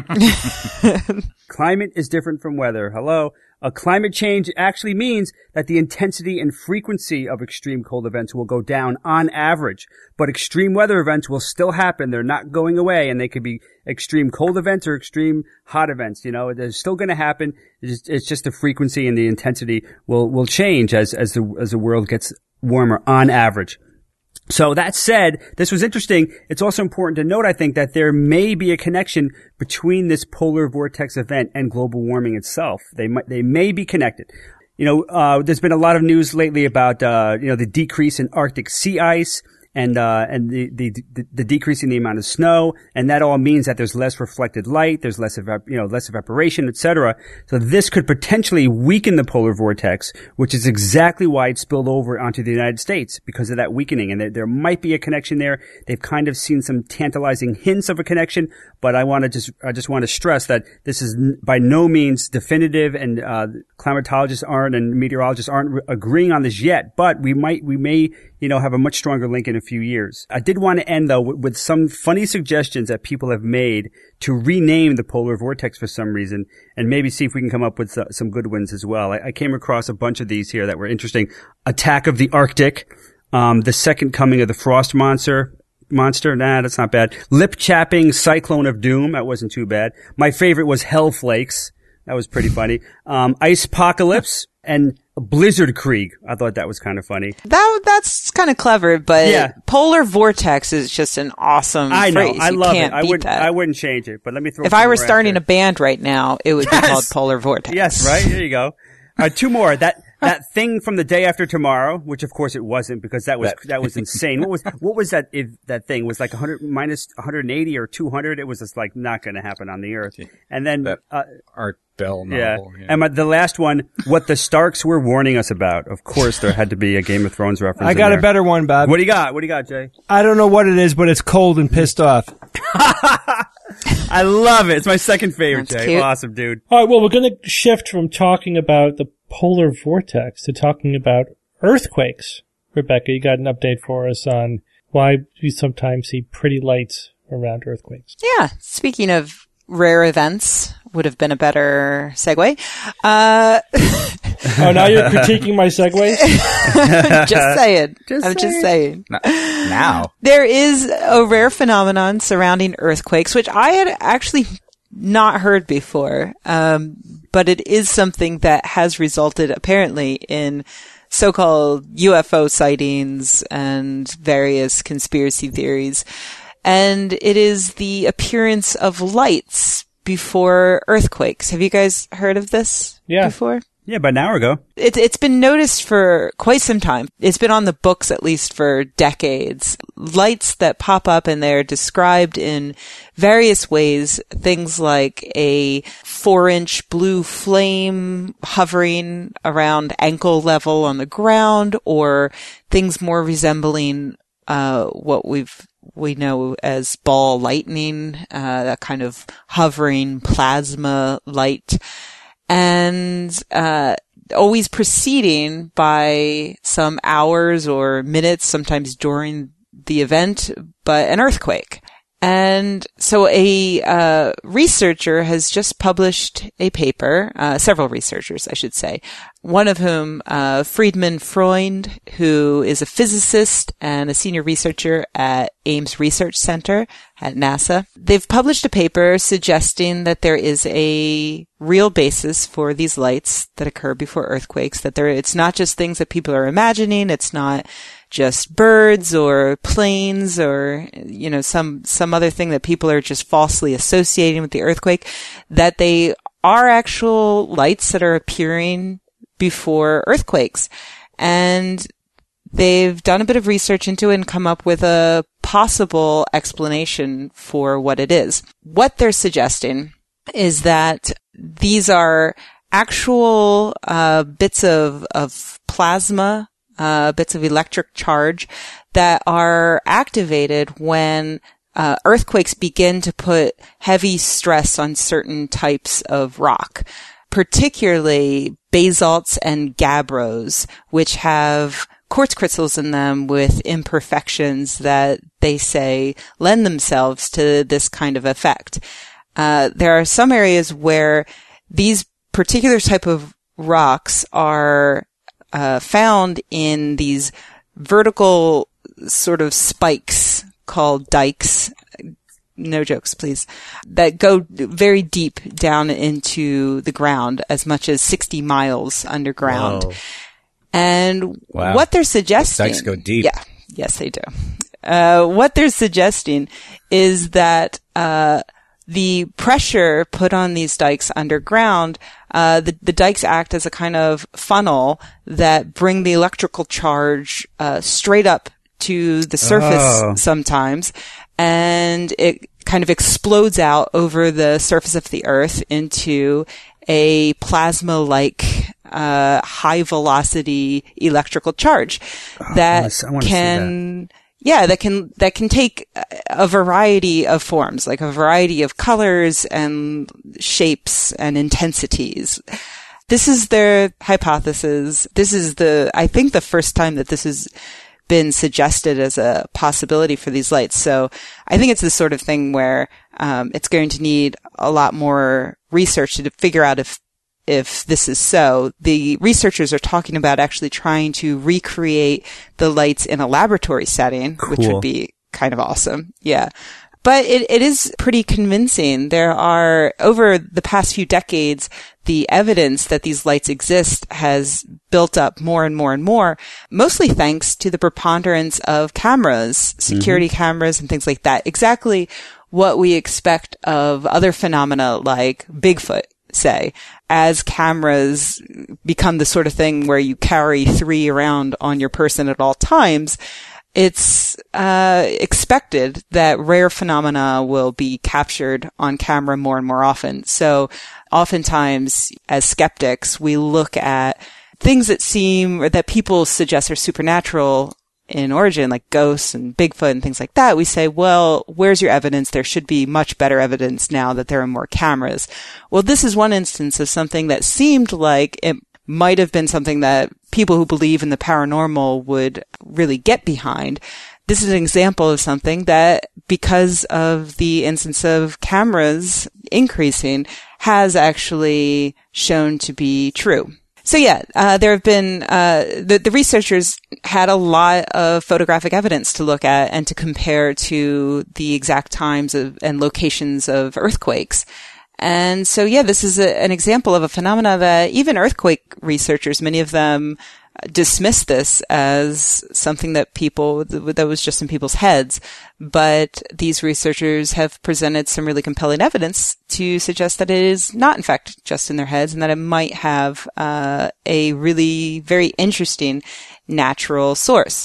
[SPEAKER 6] Climate is different from weather. Hello? A climate change actually means that the intensity and frequency of extreme cold events will go down on average. But extreme weather events will still happen. They're not going away, and they could be extreme cold events or extreme hot events. You know, they're still going to happen. It's just, it's just the frequency and the intensity will, will change as, as the, as the world gets warmer on average. So that said, this was interesting. It's also important to note, I think, that there may be a connection between this polar vortex event and global warming itself. They might, they may be connected. You know, uh, there's been a lot of news lately about, uh, you know, the decrease in Arctic sea ice and, uh, and the, the, the, the decrease in the amount of snow. And that all means that there's less reflected light, there's less, evap- you know, less evaporation, et cetera. So this could potentially weaken the polar vortex, which is exactly why it spilled over onto the United States, because of that weakening. And there, there might be a connection there. They've kind of seen some tantalizing hints of a connection, but I want to just, I just want to stress that this is n- by no means definitive, and, uh, climatologists aren't and meteorologists aren't re- agreeing on this yet, but we might, we may, you know, have a much stronger link in a few years. I did want to end though with, with some funny suggestions that people have made to rename the polar vortex for some reason, and maybe see if we can come up with uh, some good ones as well. I, I came across a bunch of these here that were interesting. Attack of the Arctic, um, the second coming of the frost monster. Monster, nah, that's not bad. Lip chapping cyclone of doom, that wasn't too bad. My favorite was hell flakes. That was pretty funny. Um, ice apocalypse and blizzard krieg. I thought that was kind of funny.
[SPEAKER 4] That that's kind of clever, but
[SPEAKER 6] Yeah.
[SPEAKER 4] polar vortex is just an awesome
[SPEAKER 6] I know,
[SPEAKER 4] phrase.
[SPEAKER 6] I
[SPEAKER 4] You
[SPEAKER 6] love
[SPEAKER 4] can't
[SPEAKER 6] it. I
[SPEAKER 4] beat
[SPEAKER 6] wouldn't,
[SPEAKER 4] that.
[SPEAKER 6] I wouldn't change it, but let me throw.
[SPEAKER 4] If
[SPEAKER 6] some
[SPEAKER 4] I were
[SPEAKER 6] more
[SPEAKER 4] starting
[SPEAKER 6] after.
[SPEAKER 4] a band right now, it would
[SPEAKER 6] Yes!
[SPEAKER 4] be called Polar Vortex.
[SPEAKER 6] Yes, right? There you go. All right, two more. That that thing from the day after tomorrow, which of course it wasn't, because that was that,
[SPEAKER 5] That-
[SPEAKER 6] was insane. What was what was that? If that thing was like one hundred minus one hundred eighty or two hundred, it was just like not going to happen on the Earth. And then
[SPEAKER 5] That
[SPEAKER 6] uh,
[SPEAKER 5] Art Bell
[SPEAKER 6] yeah.
[SPEAKER 5] novel. Yeah.
[SPEAKER 6] And my, the last one, what the Starks were warning us about. Of course, there had to be a Game of Thrones reference.
[SPEAKER 3] I
[SPEAKER 6] in
[SPEAKER 3] got
[SPEAKER 6] there.
[SPEAKER 3] a better one, Bob.
[SPEAKER 6] What do you got? What do you got, Jay?
[SPEAKER 3] I don't know what it is, but it's cold and pissed off.
[SPEAKER 6] I love it. It's my second favorite,
[SPEAKER 4] That's
[SPEAKER 6] Jay.
[SPEAKER 4] cute.
[SPEAKER 6] Awesome, dude.
[SPEAKER 2] All right, well, we're going to shift from talking about the polar vortex to talking about earthquakes. Rebecca, you got an update for us on why we sometimes see pretty lights around earthquakes.
[SPEAKER 4] Yeah. Speaking of rare events, would have been a better segue. Uh,
[SPEAKER 2] Oh, now you're critiquing my segues?
[SPEAKER 4] just saying.
[SPEAKER 6] Just
[SPEAKER 4] I'm just saying.
[SPEAKER 5] N- now.
[SPEAKER 4] There is a rare phenomenon surrounding earthquakes, which I had actually not heard before. Um, but it is something that has resulted apparently in so-called U F O sightings and various conspiracy theories. And it is the appearance of lights before earthquakes. Have you guys heard of this
[SPEAKER 2] Yeah.
[SPEAKER 4] before?
[SPEAKER 6] Yeah, about an hour ago.
[SPEAKER 4] It, it's been noticed for quite some time. It's been on the books at least for decades. Lights that pop up and they're described in various ways. Things like a four-inch blue flame hovering around ankle level on the ground, or things more resembling uh what we've we know as ball lightning, uh that kind of hovering plasma light. And uh always preceding by some hours or minutes, sometimes during the event, but an earthquake. And so a uh researcher has just published a paper, uh several researchers, I should say, one of whom, uh Friedman Freund, who is a physicist and a senior researcher at Ames Research Center at NASA. They've published a paper suggesting that there is a real basis for these lights that occur before earthquakes, that there, it's not just things that people are imagining, it's not just birds or planes or, you know, some, some other thing that people are just falsely associating with the earthquake, that they are actual lights that are appearing before earthquakes. And they've done a bit of research into it and come up with a possible explanation for what it is. What they're suggesting is that these are actual uh bits of of plasma, uh bits of electric charge that are activated when uh earthquakes begin to put heavy stress on certain types of rock, particularly basalts and gabbros, which have quartz crystals in them with imperfections that they say lend themselves to this kind of effect. Uh, there are some areas where these particular type of rocks are uh, found in these vertical sort of spikes called dikes. No jokes, please. That go very deep down into the ground, as much as sixty miles underground.
[SPEAKER 5] Whoa.
[SPEAKER 4] And
[SPEAKER 5] Wow.
[SPEAKER 4] what they're suggesting...
[SPEAKER 5] Dikes go deep.
[SPEAKER 4] Yeah. Yes, they do. Uh, what they're suggesting is that, uh, the pressure put on these dikes underground, uh, the, the dikes act as a kind of funnel that bring the electrical charge, uh, straight up to the surface
[SPEAKER 6] Oh.
[SPEAKER 4] sometimes. And it kind of explodes out over the surface of the earth into a plasma-like, uh, high velocity electrical charge
[SPEAKER 6] Oh,
[SPEAKER 4] that
[SPEAKER 6] I wanna- I wanna see
[SPEAKER 4] can, yeah, that can, that can take a variety of forms, like a variety of colors and shapes and intensities. This is their hypothesis. This is the, I think the first time that this has been suggested as a possibility for these lights. So I think it's the sort of thing where, um, it's going to need a lot more research to figure out if, if this is so. The researchers are talking about actually trying to recreate the lights in a laboratory setting, which
[SPEAKER 6] Cool.
[SPEAKER 4] would be kind of awesome. Yeah. But it, it is pretty convincing. There are, over the past few decades, the evidence that these lights exist has built up more and more and more, mostly thanks to the preponderance of cameras, security mm-hmm. cameras and things like that. Exactly what we expect of other phenomena like Bigfoot, say, as cameras become the sort of thing where you carry three around on your person at all times. It's uh expected that rare phenomena will be captured on camera more and more often. So oftentimes, as skeptics, we look at things that seem, or that people suggest are supernatural in origin, like ghosts and Bigfoot and things like that. We say, well, where's your evidence? There should be much better evidence now that there are more cameras. Well, this is one instance of something that seemed like it might have been something that people who believe in the paranormal would really get behind. This is an example of something that, because of the instance of cameras increasing, has actually shown to be true. So yeah, uh, there have been, uh, the, the researchers had a lot of photographic evidence to look at and to compare to the exact times of, and locations of earthquakes. And so, yeah, this is a, an example of a phenomena that even earthquake researchers, many of them dismiss this as something that people, that was just in people's heads. But these researchers have presented some really compelling evidence to suggest that it is not, in fact, just in their heads, and that it might have uh, a really very interesting natural source.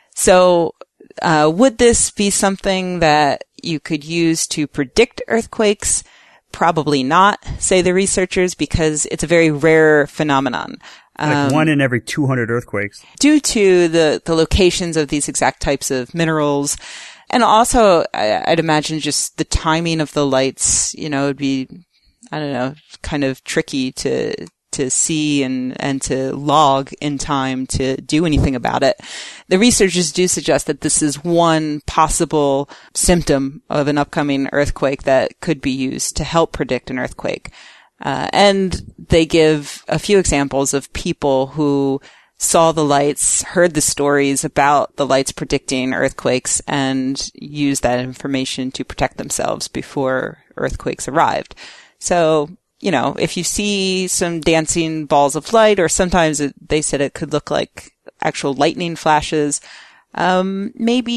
[SPEAKER 4] So uh, would this be something that you could use to predict earthquakes? Probably not, say the researchers, because it's a very rare phenomenon.
[SPEAKER 6] Like
[SPEAKER 4] Um,
[SPEAKER 6] one in every two hundred earthquakes.
[SPEAKER 4] due to the, the locations of these exact types of minerals. And also, I, I'd imagine just the timing of the lights, you know, it'd be, I don't know, kind of tricky to, to see and, and to log in time to do anything about it. The researchers do suggest that this is one possible symptom of an upcoming earthquake that could be used to help predict an earthquake. Uh, and they give a few examples of people who saw the lights, heard the stories about the lights predicting earthquakes, and used that information to protect themselves before earthquakes arrived. So, you know, if you see some dancing balls of light, or sometimes it, they said it could look like actual lightning flashes, um,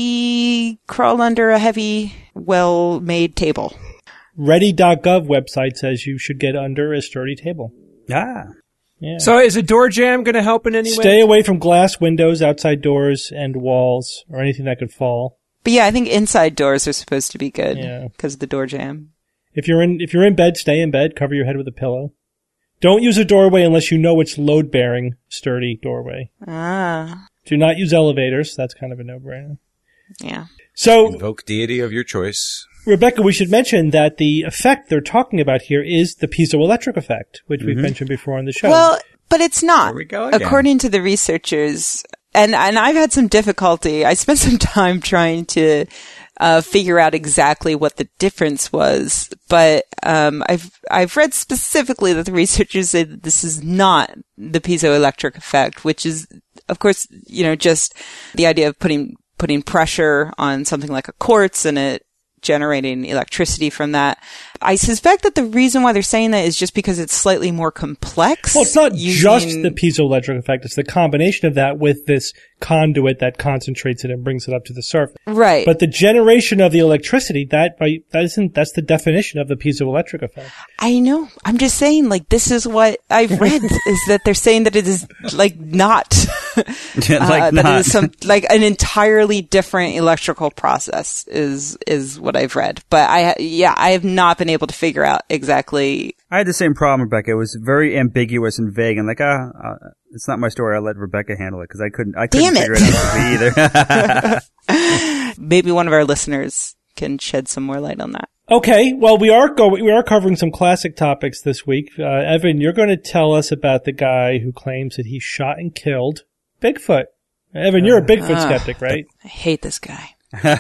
[SPEAKER 4] maybe crawl under a heavy, well-made table.
[SPEAKER 2] Ready dot gov website says you should get under a sturdy table.
[SPEAKER 6] Ah.
[SPEAKER 2] Yeah.
[SPEAKER 3] So is a door jam going to help in any way?
[SPEAKER 2] Stay away from glass windows, outside doors, and walls, or anything that could fall.
[SPEAKER 4] But yeah, I think inside doors are supposed to be good
[SPEAKER 2] Yeah.
[SPEAKER 4] because of the door jam.
[SPEAKER 2] If you're in, if you're in bed, stay in bed. Cover your head with a pillow. Don't use a doorway unless you know it's load-bearing, sturdy doorway.
[SPEAKER 4] Ah,
[SPEAKER 2] Do not use elevators. That's kind of a no-brainer.
[SPEAKER 4] yeah.
[SPEAKER 2] So,
[SPEAKER 5] Invoke deity of your choice.
[SPEAKER 2] Rebecca, we should mention that the effect they're talking about here is the piezoelectric effect, which we've mentioned before on the show.
[SPEAKER 4] Well, but it's not.
[SPEAKER 5] Here we go again.
[SPEAKER 4] According to the researchers, and, and I've had some difficulty. I spent some time trying to uh, figure out exactly what the difference was, but um, I've I've read specifically that the researchers say that this is not the piezoelectric effect, which is, of course, you know, just the idea of putting putting pressure on something like a quartz and it generating electricity from that. I suspect that the reason why they're saying that is just because it's slightly more complex.
[SPEAKER 2] Well, it's not
[SPEAKER 4] using-
[SPEAKER 2] just the piezoelectric effect. It's the combination of that with this conduit that concentrates it and brings it up to the surface.
[SPEAKER 4] Right.
[SPEAKER 2] But the generation of the electricity, that, by, that isn't, that's the definition of the piezoelectric effect.
[SPEAKER 4] I know. I'm just saying, like, this is what I've read, is that they're saying that it is, like, not.
[SPEAKER 6] Yeah, like
[SPEAKER 4] uh,
[SPEAKER 6] not.
[SPEAKER 4] That it is some, like, an entirely different electrical process is, is what I've read. But I, ha- yeah, I have not been able to figure out exactly.
[SPEAKER 6] I had the same problem, Rebecca. It was very ambiguous and vague, and like, ah, uh, it's not my story. I'll let Rebecca handle it because I couldn't. I couldn't
[SPEAKER 4] Damn
[SPEAKER 6] figure
[SPEAKER 4] it.
[SPEAKER 6] it out either.
[SPEAKER 4] Maybe one of our listeners can shed some more light on that.
[SPEAKER 2] Okay, well, we are go- we are covering some classic topics this week. Uh, Evan, you're going to tell us about the guy who claims that he shot and killed Bigfoot. Evan, you're a Bigfoot
[SPEAKER 4] Uh,
[SPEAKER 2] skeptic, right?
[SPEAKER 4] I hate this guy.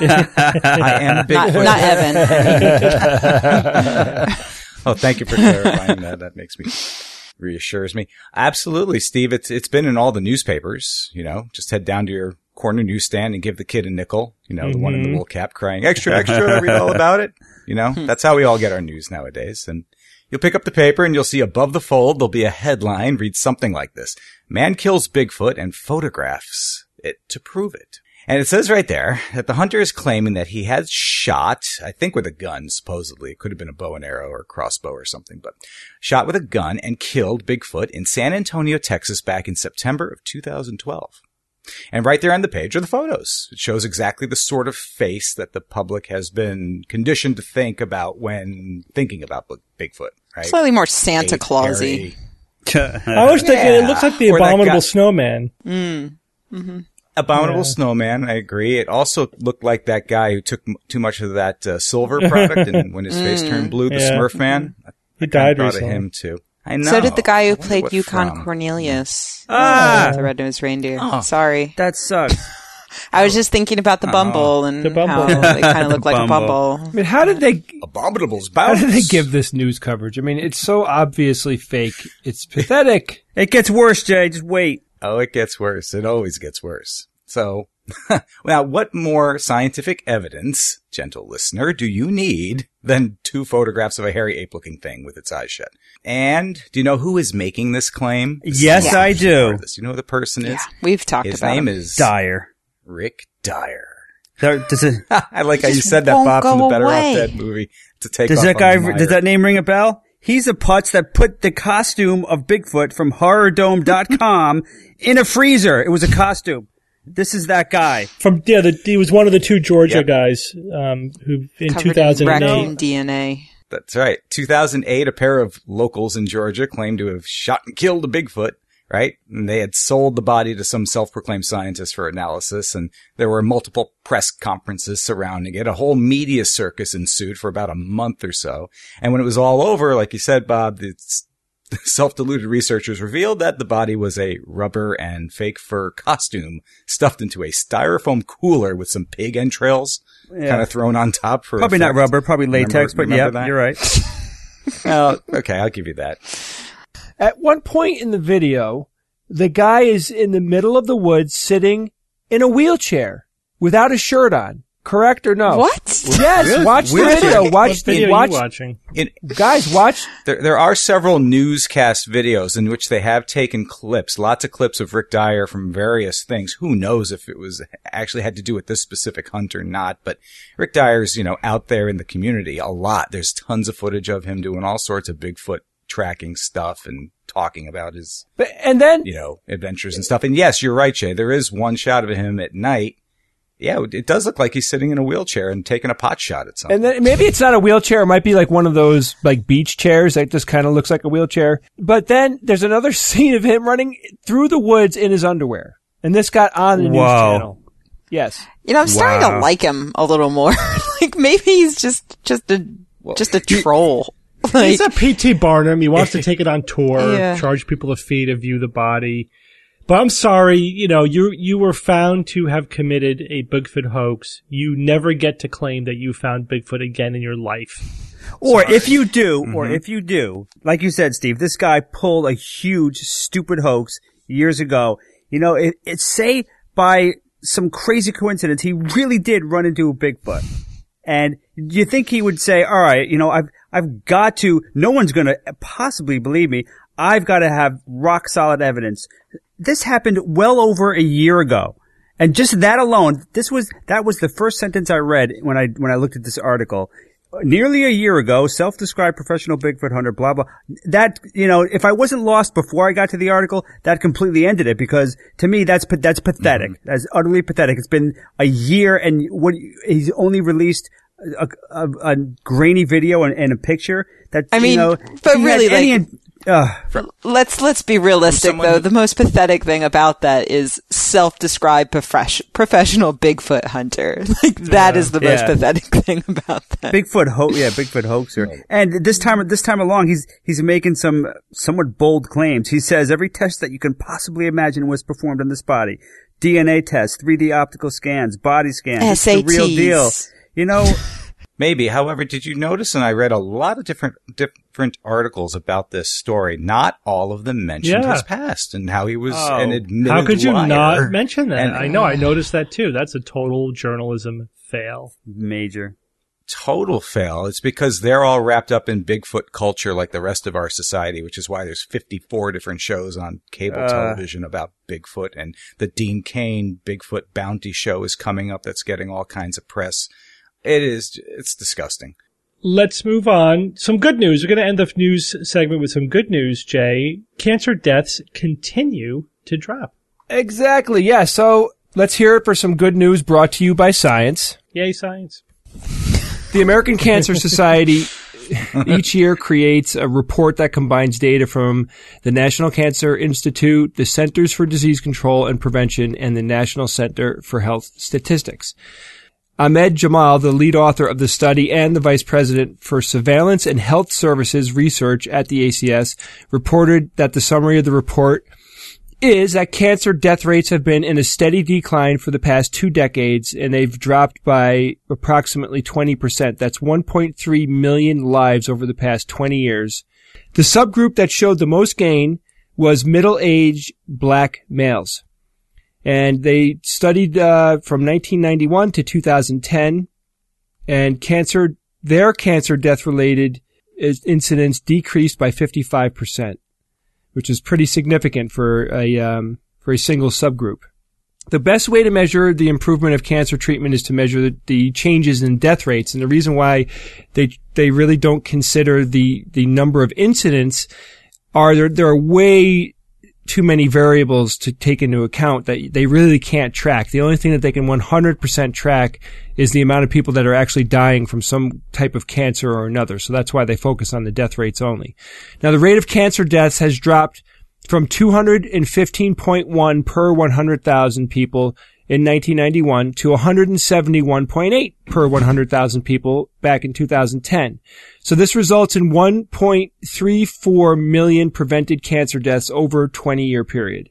[SPEAKER 5] I am a
[SPEAKER 4] Not,
[SPEAKER 5] Bigfoot.
[SPEAKER 4] not Evan.
[SPEAKER 5] Oh, thank you for clarifying that. That makes me, reassures me. Absolutely, Steve. It's, it's been in all the newspapers, you know, just head down to your corner newsstand and give the kid a nickel, you know, the one in the wool cap crying, extra, extra, read all about it. You know, that's how we all get our news nowadays. And you'll pick up the paper and you'll see above the fold, there'll be a headline, reads something like this: Man kills Bigfoot and photographs it to prove it. And it says right there that the hunter is claiming that he had shot, I think with a gun, supposedly. It could have been a bow and arrow or a crossbow or something, but shot with a gun and killed Bigfoot in San Antonio, Texas back in September of two thousand twelve. And right there on the page are the photos. It shows exactly the sort of face that the public has been conditioned to think about when thinking about Bigfoot, right?
[SPEAKER 4] Slightly more Santa
[SPEAKER 5] Big,
[SPEAKER 4] Clausy.
[SPEAKER 5] hairy,
[SPEAKER 2] I was thinking it looks like the
[SPEAKER 5] Or that
[SPEAKER 2] abominable
[SPEAKER 5] guy-
[SPEAKER 2] snowman.
[SPEAKER 4] Mm. Mm-hmm.
[SPEAKER 5] Abominable
[SPEAKER 2] Yeah.
[SPEAKER 5] snowman, I agree. It also looked like that guy who took m- too much of that uh, silver product, and when his face turned blue, the
[SPEAKER 2] Yeah.
[SPEAKER 5] Smurf man.
[SPEAKER 2] He
[SPEAKER 5] I kinda
[SPEAKER 2] died
[SPEAKER 5] thought
[SPEAKER 2] recently.
[SPEAKER 5] of him too. I know.
[SPEAKER 4] So did the guy
[SPEAKER 5] I
[SPEAKER 4] who
[SPEAKER 5] wonder
[SPEAKER 4] played
[SPEAKER 5] what
[SPEAKER 4] Yukon
[SPEAKER 5] from.
[SPEAKER 4] Cornelius.
[SPEAKER 6] Ah!
[SPEAKER 4] The Red-Nosed Reindeer.
[SPEAKER 5] Oh.
[SPEAKER 4] Sorry.
[SPEAKER 6] That sucks.
[SPEAKER 4] I was just thinking about the Bumble and
[SPEAKER 2] The Bumble.
[SPEAKER 4] how it kind of looked like a
[SPEAKER 6] Bumble.
[SPEAKER 4] Bumble.
[SPEAKER 3] I mean, how did they
[SPEAKER 5] Abominable's
[SPEAKER 3] how
[SPEAKER 5] bounce.
[SPEAKER 3] did they give this news coverage? I mean, it's so obviously fake. It's pathetic.
[SPEAKER 6] It gets worse, Jay. Just wait.
[SPEAKER 5] Oh, it gets worse. It always gets worse. So, now what more scientific evidence, gentle listener, do you need than two photographs of a hairy ape-looking thing with its eyes shut? And do you know who is making this claim? This
[SPEAKER 6] Yes,
[SPEAKER 5] is-
[SPEAKER 6] I do.
[SPEAKER 5] This. You know who the person is?
[SPEAKER 4] Yeah, we've talked
[SPEAKER 5] His
[SPEAKER 4] about
[SPEAKER 5] name
[SPEAKER 4] him.
[SPEAKER 5] is
[SPEAKER 6] Dyer.
[SPEAKER 5] Rick Dyer.
[SPEAKER 6] There- Does it?
[SPEAKER 5] I like how you
[SPEAKER 4] just
[SPEAKER 5] said that,
[SPEAKER 4] won't
[SPEAKER 5] Bob, from
[SPEAKER 4] go
[SPEAKER 5] the Better
[SPEAKER 4] away.
[SPEAKER 5] Off Dead movie to take
[SPEAKER 6] Does
[SPEAKER 5] off
[SPEAKER 6] that
[SPEAKER 5] on
[SPEAKER 6] guy?
[SPEAKER 5] Meyer.
[SPEAKER 6] Does that name ring a bell? He's a putz that put the costume of Bigfoot from horror dome dot com in a freezer. It was a costume. This is that guy.
[SPEAKER 2] From yeah, the, he was one of the two Georgia
[SPEAKER 5] Yep.
[SPEAKER 2] guys um, who in
[SPEAKER 4] Covered
[SPEAKER 2] two
[SPEAKER 4] in
[SPEAKER 2] thousand
[SPEAKER 4] raccoon
[SPEAKER 2] eight.
[SPEAKER 4] D N A.
[SPEAKER 5] That's right. two thousand eight, a pair of locals in Georgia claimed to have shot and killed a Bigfoot, right? And they had sold the body to some self-proclaimed scientist for analysis, and there were multiple press conferences surrounding it. A whole media circus ensued for about a month or so. And when it was all over, like you said, Bob, the self-deluded researchers revealed that the body was a rubber and fake fur costume stuffed into a styrofoam cooler with some pig entrails
[SPEAKER 6] Yeah.
[SPEAKER 5] kind of thrown on top for
[SPEAKER 6] Probably not
[SPEAKER 5] effect.
[SPEAKER 6] rubber, probably latex,
[SPEAKER 5] Remember-
[SPEAKER 6] but yeah,
[SPEAKER 5] remember that?
[SPEAKER 6] you're right.
[SPEAKER 5] Well, okay, I'll give you that.
[SPEAKER 3] At one point in the video, the guy is in the middle of the woods sitting in a wheelchair without a shirt on. Correct or no?
[SPEAKER 4] What?
[SPEAKER 3] Yes,
[SPEAKER 6] Really?
[SPEAKER 3] watch the
[SPEAKER 6] Wheelchair?
[SPEAKER 3] video. Watch
[SPEAKER 2] What
[SPEAKER 3] the
[SPEAKER 2] video
[SPEAKER 3] watch.
[SPEAKER 2] are you watching?
[SPEAKER 5] In,
[SPEAKER 3] Guys, watch.
[SPEAKER 5] There, there are several newscast videos in which they have taken clips, lots of clips of Rick Dyer from various things. Who knows if it was actually had to do with this specific hunt or not, but Rick Dyer's, you know, out there in the community a lot. There's tons of footage of him doing all sorts of Bigfoot tracking stuff and talking about his,
[SPEAKER 3] But, and then
[SPEAKER 5] you know, adventures and stuff. And yes, you're right, Jay. There is one shot of him at night. Yeah, it does look like he's sitting in a wheelchair and taking a pot shot at something.
[SPEAKER 3] And then maybe it's not a wheelchair. It might be like one of those like beach chairs that just kind of looks like a wheelchair. But then there's another scene of him running through the woods in his underwear. And this got on the news
[SPEAKER 6] Whoa.
[SPEAKER 3] channel. Yes.
[SPEAKER 4] You know, I'm starting
[SPEAKER 6] Wow.
[SPEAKER 4] to like him a little more. Like maybe he's just just a just a troll. Like,
[SPEAKER 2] He's a P T Barnum. He wants to take it on tour,
[SPEAKER 4] Yeah.
[SPEAKER 2] charge people a fee to view the body. But I'm sorry, you know, you you were found to have committed a Bigfoot hoax. You never get to claim that you found Bigfoot again in your life.
[SPEAKER 6] Or if you do, or
[SPEAKER 5] Mm-hmm.
[SPEAKER 6] if you do, like you said, Steve, this guy pulled a huge, stupid hoax years ago. You know, it, it say by some crazy coincidence, he really did run into a Bigfoot. And you think he would say, all right, you know, I've, I've got to, no one's going to possibly believe me. I've got to have rock solid evidence. This happened well over a year ago. And just that alone, this was, that was the first sentence I read when I, when I looked at this article. Nearly a year ago, self-described professional Bigfoot hunter, blah, blah. That, you know, if I wasn't lost before I got to the article, that completely ended it because to me, that's, pa- that's pathetic.
[SPEAKER 5] Mm-hmm.
[SPEAKER 6] That's utterly pathetic. It's been a year and what, he's only released a, a, a grainy video and, and a picture that,
[SPEAKER 4] I mean,
[SPEAKER 6] you know,
[SPEAKER 4] but
[SPEAKER 6] he had
[SPEAKER 4] really,
[SPEAKER 6] any,
[SPEAKER 4] like-
[SPEAKER 6] uh,
[SPEAKER 4] let's let's be realistic
[SPEAKER 5] someone
[SPEAKER 4] though.
[SPEAKER 5] who-
[SPEAKER 4] The most pathetic thing about that is self-described profes- professional Bigfoot hunter. Like that is the most
[SPEAKER 6] Yeah.
[SPEAKER 4] pathetic thing about that.
[SPEAKER 6] Bigfoot ho- yeah, Bigfoot hoaxer. And this time, this time along, he's, he's making some somewhat bold claims. He says every test that you can possibly imagine was performed on this body. D N A tests, three D optical scans, body scans. It's the real deal.
[SPEAKER 4] S A Ts.
[SPEAKER 6] You know,
[SPEAKER 5] Maybe. However, did you notice, and I read a lot of different different articles about this story, not all of them mentioned
[SPEAKER 2] Yeah.
[SPEAKER 5] his past and how he was
[SPEAKER 6] Oh.
[SPEAKER 5] an admitted
[SPEAKER 2] How could you
[SPEAKER 5] liar.
[SPEAKER 2] not mention that?
[SPEAKER 5] And-
[SPEAKER 2] I know, I noticed that too. That's a total journalism fail.
[SPEAKER 6] major.
[SPEAKER 5] Total fail. It's because they're all wrapped up in Bigfoot culture like the rest of our society, which is why there's fifty-four different shows on cable
[SPEAKER 6] Uh.
[SPEAKER 5] television about Bigfoot, and the Dean Cain Bigfoot Bounty show is coming up that's getting all kinds of press. It is, it's disgusting.
[SPEAKER 2] Let's move on. Some good news. We're going to end the news segment with some good news, Jay. Cancer deaths continue to drop.
[SPEAKER 3] Exactly. Yeah. So let's hear it for some good news brought to you by science.
[SPEAKER 2] Yay, science.
[SPEAKER 3] The American Cancer Society each year creates a report that combines data from the National Cancer Institute, the Centers for Disease Control and Prevention, and the National Center for Health Statistics. Ahmed Jamal, the lead author of the study and the vice president for surveillance and health services research at the A C S, reported that the summary of the report is that cancer death rates have been in a steady decline for the past two decades, and they've dropped by approximately twenty percent. That's one point three million lives over the past twenty years. The subgroup that showed the most gain was middle-aged black males. And they studied uh, from nineteen ninety-one to two thousand ten, and cancer, their cancer death-related incidents decreased by fifty-five percent, which is pretty significant for a um, for a single subgroup. The best way to measure the improvement of cancer treatment is to measure the, the changes in death rates, and the reason why they they really don't consider the the number of incidents are there there are way too many variables to take into account that they really can't track. The only thing that they can one hundred percent track is the amount of people that are actually dying from some type of cancer or another. So that's why they focus on the death rates only. Now, the rate of cancer deaths has dropped from two hundred fifteen point one per one hundred thousand people in nineteen ninety-one to one hundred seventy-one point eight per one hundred thousand people back in two thousand ten. So this results in one point three four million prevented cancer deaths over a twenty-year period.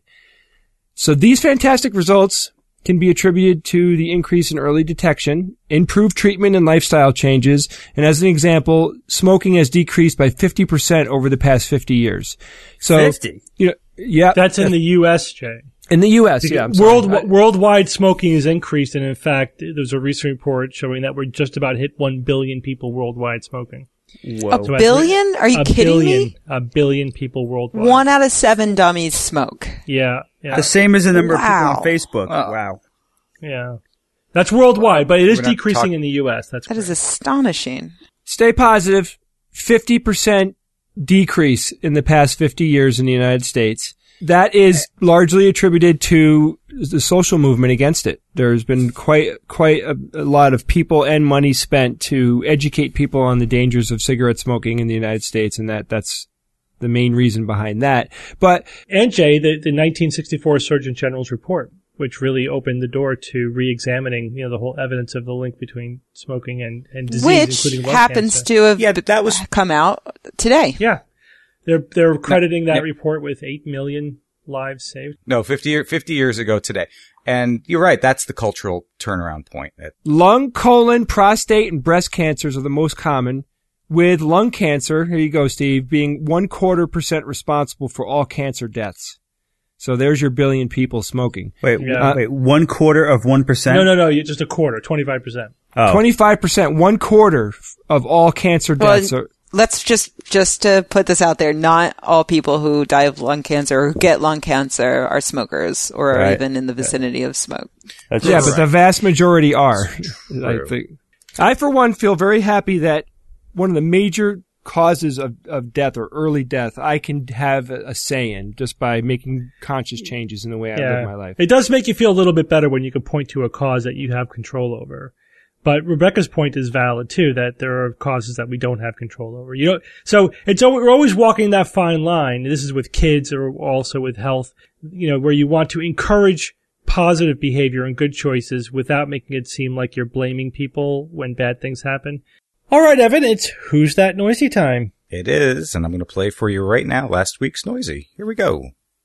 [SPEAKER 3] So these fantastic results can be attributed to the increase in early detection, improved treatment and lifestyle changes, and as an example, smoking has decreased by fifty percent over the past fifty years. So,
[SPEAKER 6] fifty?
[SPEAKER 3] You know, yeah.
[SPEAKER 2] That's in the U S, Jay.
[SPEAKER 3] In the U S, yeah. I'm sorry.
[SPEAKER 2] World, worldwide smoking has increased, and in fact, there's a recent report showing that we're just about hit one billion people worldwide smoking.
[SPEAKER 6] Whoa.
[SPEAKER 4] A billion? Are you
[SPEAKER 2] a
[SPEAKER 4] kidding
[SPEAKER 2] billion,
[SPEAKER 4] me?
[SPEAKER 2] A billion people worldwide.
[SPEAKER 4] One out of seven dummies smoke.
[SPEAKER 2] Yeah, yeah.
[SPEAKER 6] The same as the number
[SPEAKER 4] Wow.
[SPEAKER 6] of people on Facebook.
[SPEAKER 5] Wow.
[SPEAKER 6] Wow.
[SPEAKER 2] Yeah. That's worldwide, but it is
[SPEAKER 5] We're not
[SPEAKER 2] decreasing
[SPEAKER 5] talk-
[SPEAKER 2] in the U S. That's
[SPEAKER 4] That is
[SPEAKER 2] great.
[SPEAKER 4] astonishing.
[SPEAKER 3] Stay positive. fifty percent decrease in the past fifty years in the United States. That is largely attributed to the social movement against it. There's been quite, quite a, a lot of people and money spent to educate people on the dangers of cigarette smoking in the United States, and that, that's the main reason behind that. But,
[SPEAKER 2] And Jay, the, the nineteen sixty-four Surgeon General's report, which really opened the door to re-examining, you know, the whole evidence of the link between smoking and, and disease,
[SPEAKER 4] Which
[SPEAKER 2] including lung
[SPEAKER 4] happens
[SPEAKER 2] cancer.
[SPEAKER 4] to have
[SPEAKER 5] Yeah, but that was
[SPEAKER 4] come out today.
[SPEAKER 2] Yeah. They're, they're crediting that
[SPEAKER 5] Yep.
[SPEAKER 2] report with eight million lives saved.
[SPEAKER 5] no fifty year, fifty years ago today. And you're right. That's the cultural turnaround point. That
[SPEAKER 3] lung, colon, prostate, and breast cancers are the most common, with lung cancer, here you go, Steve, being one quarter percent responsible for all cancer deaths. So there's your billion people smoking.
[SPEAKER 6] Wait,
[SPEAKER 2] Yeah.
[SPEAKER 6] wait, one quarter of one percent?
[SPEAKER 2] No, no, no, you- just a quarter, twenty-five percent.
[SPEAKER 6] Oh.
[SPEAKER 3] twenty-five percent, one quarter of all cancer
[SPEAKER 4] Well,
[SPEAKER 3] deaths are,
[SPEAKER 4] let's just, just to put this out there, not all people who die of lung cancer or who get lung cancer are smokers or are
[SPEAKER 6] Right.
[SPEAKER 4] even in the vicinity of smoke.
[SPEAKER 6] That's
[SPEAKER 3] yeah,
[SPEAKER 6] right.
[SPEAKER 3] but the vast majority are. I
[SPEAKER 5] true.
[SPEAKER 3] think. I, for one, feel very happy that one of the major causes of, of death or early death, I can have a, a say in just by making conscious changes in the way I live my life.
[SPEAKER 2] It does make you feel a little bit better when you can point to a cause that you have control over. But Rebecca's point is valid too, that there are causes that we don't have control over. You know, so it's al- we're always walking that fine line. This is with kids or also with health, you know, where you want to encourage positive behavior and good choices without making it seem like you're blaming people when bad things happen. All right, Evan, it's Who's That Noisy time.
[SPEAKER 5] it is, and I'm going to play for you right now. Last week's Noisy. Here we go.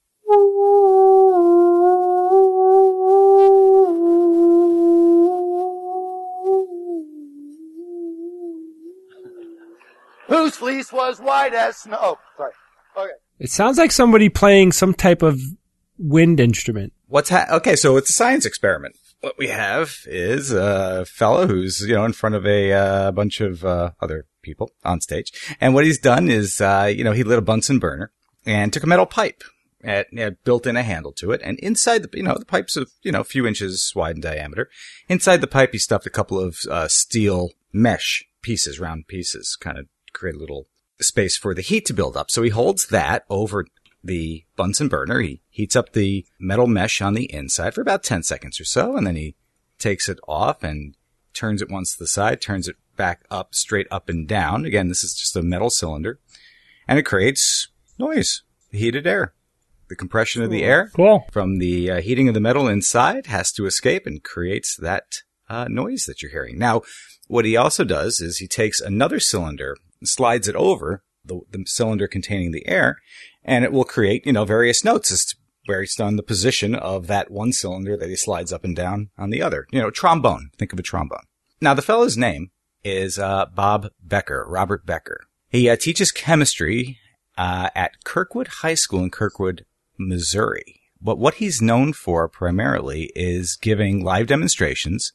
[SPEAKER 7] Whose fleece was white as snow? Oh, sorry. Okay.
[SPEAKER 3] It sounds like somebody playing some type of wind instrument.
[SPEAKER 5] What's ha- okay? So it's a science experiment. What we have is a fellow who's, you know, in front of a uh, bunch of uh, other people on stage, and what he's done is, uh, you know, he lit a Bunsen burner and took a metal pipe and you know, built in a handle to it, and inside the, you know, the pipe's a, you know, a few inches wide in diameter. Inside the pipe, he stuffed a couple of uh, steel mesh pieces, round pieces, kind of create a little space for the heat to build up. So he holds that over the Bunsen burner. He heats up the metal mesh on the inside for about ten seconds or so, and then he takes it off and turns it once to the side, turns it back up, straight up and down. Again, this is just a metal cylinder, and it creates noise, heated air. The compression of the air
[SPEAKER 2] Cool.
[SPEAKER 5] from the uh, heating of the metal inside has to escape and creates that uh, noise that you're hearing. Now, what he also does is he takes another cylinder, slides it over the, the cylinder containing the air, and it will create, you know, various notes as to based on the position of that one cylinder that he slides up and down on the other. You know, trombone. Think of a trombone. Now, the fellow's name is uh, Bob Becker, Robert Becker. He uh, teaches chemistry uh, at Kirkwood High School in Kirkwood, Missouri. But what he's known for primarily is giving live demonstrations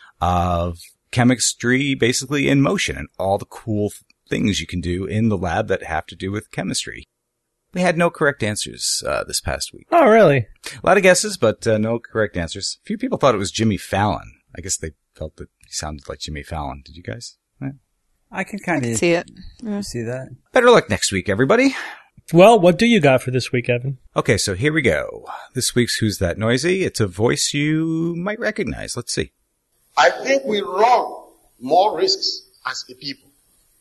[SPEAKER 5] of chemistry basically in motion and all the cool things you can do in the lab that have to do with chemistry. We had no correct answers uh, this past week.
[SPEAKER 2] Oh, really?
[SPEAKER 5] A lot of guesses, but uh, no correct answers. A few people thought it was Jimmy Fallon. I guess they felt that he sounded like Jimmy Fallon. Did you guys? Yeah.
[SPEAKER 6] I can kind of
[SPEAKER 4] See it.
[SPEAKER 6] see that.
[SPEAKER 5] Better luck next week, everybody.
[SPEAKER 2] Well, what do you got for this week, Evan?
[SPEAKER 5] Okay, so here we go. This week's Who's That Noisy? It's a voice you might recognize. Let's see.
[SPEAKER 8] I think we run more risks as a people,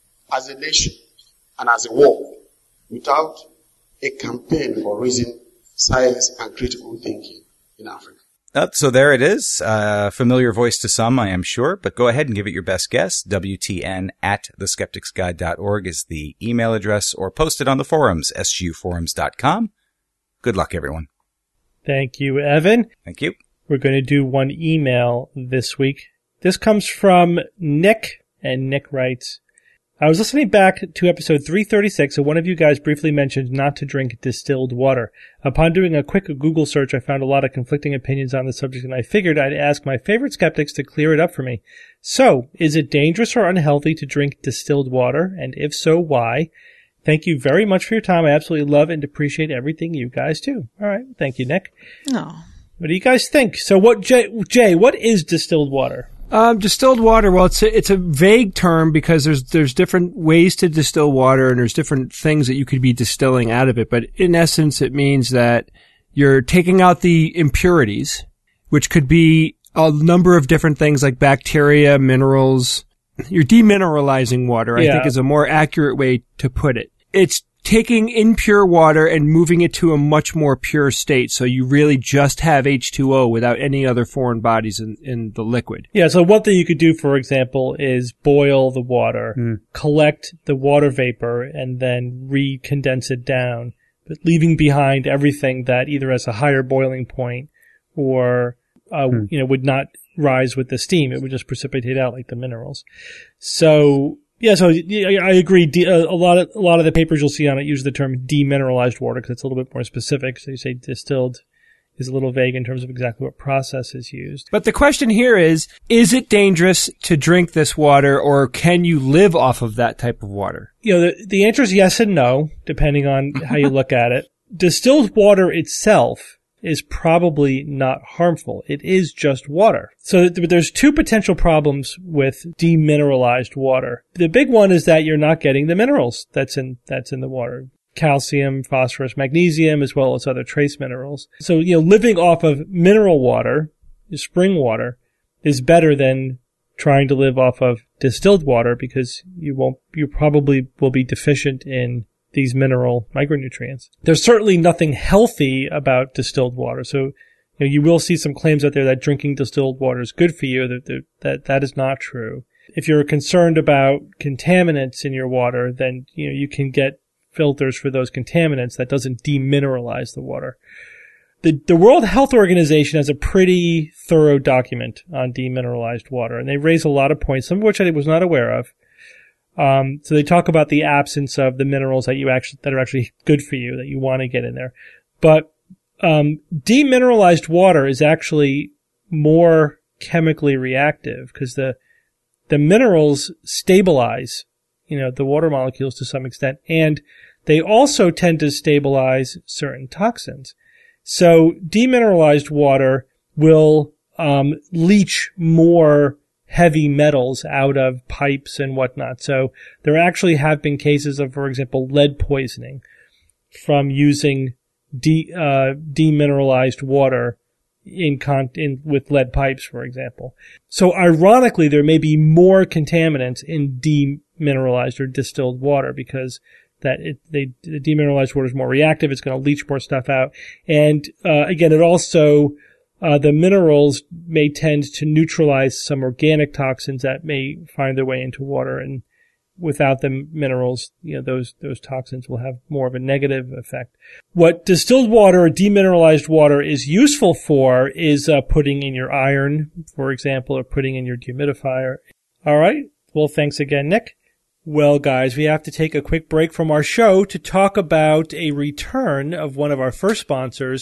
[SPEAKER 8] as a nation, and as a world without a campaign for raising science and critical thinking in Africa.
[SPEAKER 5] Uh, so there it is. Uh, familiar voice to some, I am sure, but go ahead and give it your best guess. W T N at the skeptics guide dot org is the email address, or post it on the forums, s u forums dot com. Good luck, everyone.
[SPEAKER 2] Thank you, Evan.
[SPEAKER 5] Thank you.
[SPEAKER 2] We're going to do one email this week. This comes from Nick, and Nick writes, I was listening back to episode three thirty-six, and one of you guys briefly mentioned not to drink distilled water. Upon doing a quick Google search, I found a lot of conflicting opinions on the subject, and I figured I'd ask my favorite skeptics to clear it up for me. So, is it dangerous or unhealthy to drink distilled water? And if so, why? Thank you very much for your time. I absolutely love and appreciate everything you guys do. All right. Thank you, Nick.
[SPEAKER 4] No.
[SPEAKER 2] What do you guys think? So what, Jay, Jay what is distilled water?
[SPEAKER 3] Um, distilled water, well, it's a, it's a vague term because there's there's different ways to distill water and there's different things that you could be distilling out of it. But in essence, it means that you're taking out the impurities, which could be a number of different things like bacteria, minerals. You're demineralizing water, I
[SPEAKER 2] Yeah.
[SPEAKER 3] think is a more accurate way to put it. It's taking impure water and moving it to a much more pure state. So you really just have H two O without any other foreign bodies in, in the liquid.
[SPEAKER 2] Yeah, so one thing you could do, for example, is boil the water,
[SPEAKER 6] Mm.
[SPEAKER 2] collect the water vapor, and then recondense it down, but leaving behind everything that either has a higher boiling point or, uh,
[SPEAKER 6] Mm.
[SPEAKER 2] you know, would not rise with the steam. It would just precipitate out like the minerals. So, yeah, so yeah, I agree. De- a lot of a lot of the papers you'll see on it use the term demineralized water because it's a little bit more specific. So you say distilled is a little vague in terms of exactly what process is used.
[SPEAKER 3] But the question here is, is it dangerous to drink this water or can you live off of that type of water?
[SPEAKER 2] You know, the, the answer is yes and no, depending on how you look at it. Distilled water itself is probably not harmful. It is just water. So th- there's two potential problems with demineralized water. The big one is that you're not getting the minerals that's in, that's in the water. Calcium, phosphorus, magnesium, as well as other trace minerals. So, you know, living off of mineral water, spring water, is better than trying to live off of distilled water because you won't, you probably will be deficient in these mineral micronutrients. There's certainly nothing healthy about distilled water. So, you know, you will see some claims out there that drinking distilled water is good for you. That, that, that is not true. If you're concerned about contaminants in your water, then, you know, you can get filters for those contaminants that doesn't demineralize the water. The, the World Health Organization has a pretty thorough document on demineralized water, and they raise a lot of points, some of which I was not aware of. Um, so they talk about the absence of the minerals that you actually, that are actually good for you, that you want to get in there. But, um, demineralized water is actually more chemically reactive because the, the minerals stabilize, you know, the water molecules to some extent, and they also tend to stabilize certain toxins. So demineralized water will, um, leach more heavy metals out of pipes and whatnot. So there actually have been cases of, for example, lead poisoning from using de, uh, demineralized water in con, in, with lead pipes, for example. So ironically, there may be more contaminants in demineralized or distilled water because that it, they, the demineralized water is more reactive. It's going to leach more stuff out. And, uh, again, it also, Uh, the minerals may tend to neutralize some organic toxins that may find their way into water, and without the minerals, you know, those those toxins will have more of a negative effect. What distilled water or demineralized water is useful for is uh, putting in your iron, for example, or putting in your dehumidifier. All right. Well, thanks again, Nick. Well, guys, we have to take a quick break from our show to talk about a return of one of our first sponsors,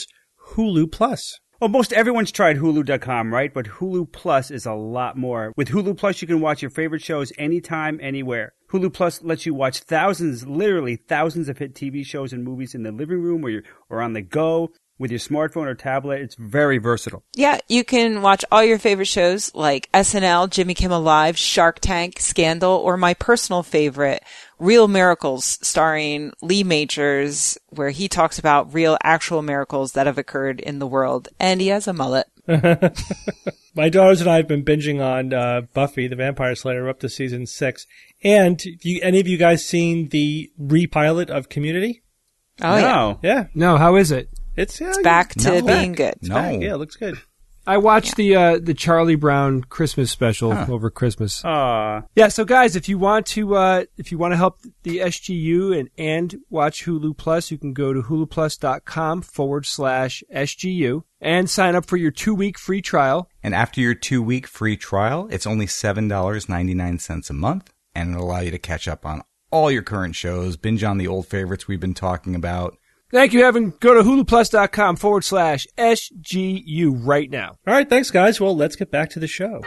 [SPEAKER 2] Hulu Plus.
[SPEAKER 6] Well, most everyone's tried Hulu dot com, right? But Hulu Plus is a lot more. With Hulu Plus, you can watch your favorite shows anytime, anywhere. Hulu Plus lets you watch thousands, literally thousands of hit T V shows and movies in the living room or, you're, or on the go with your smartphone or tablet. It's very versatile.
[SPEAKER 4] Yeah, you can watch all your favorite shows like S N L, Jimmy Kimmel Live, Shark Tank, Scandal, or my personal favorite, Real Miracles, starring Lee Majors, where he talks about real, actual miracles that have occurred in the world. And he has a mullet.
[SPEAKER 2] My daughters and I have been binging on uh, Buffy, the Vampire Slayer. We're up to season six. And have you, any of you guys seen the re-pilot of Community?
[SPEAKER 4] Oh,
[SPEAKER 6] no.
[SPEAKER 4] yeah.
[SPEAKER 2] Yeah.
[SPEAKER 3] No, how is it?
[SPEAKER 2] It's, yeah,
[SPEAKER 4] It's back to
[SPEAKER 5] No.
[SPEAKER 4] being good.
[SPEAKER 2] It's
[SPEAKER 5] No.
[SPEAKER 2] back. Yeah, it looks good.
[SPEAKER 3] I watched the uh, the Charlie Brown Christmas special
[SPEAKER 5] Huh.
[SPEAKER 3] over Christmas.
[SPEAKER 6] Aw.
[SPEAKER 3] Yeah, so guys, if you want to uh, if you want to help the S G U and and watch Hulu Plus, you can go to huluplus.com forward slash SGU and sign up for your two week free trial.
[SPEAKER 5] And after your two-week free trial, it's only seven dollars and ninety-nine cents a month, and it'll allow you to catch up on all your current shows, binge on the old favorites we've been talking about.
[SPEAKER 3] Thank you, Evan. Go to huluplus.com forward slash SGU right now.
[SPEAKER 2] All right, thanks, guys. Well, let's get back to the show.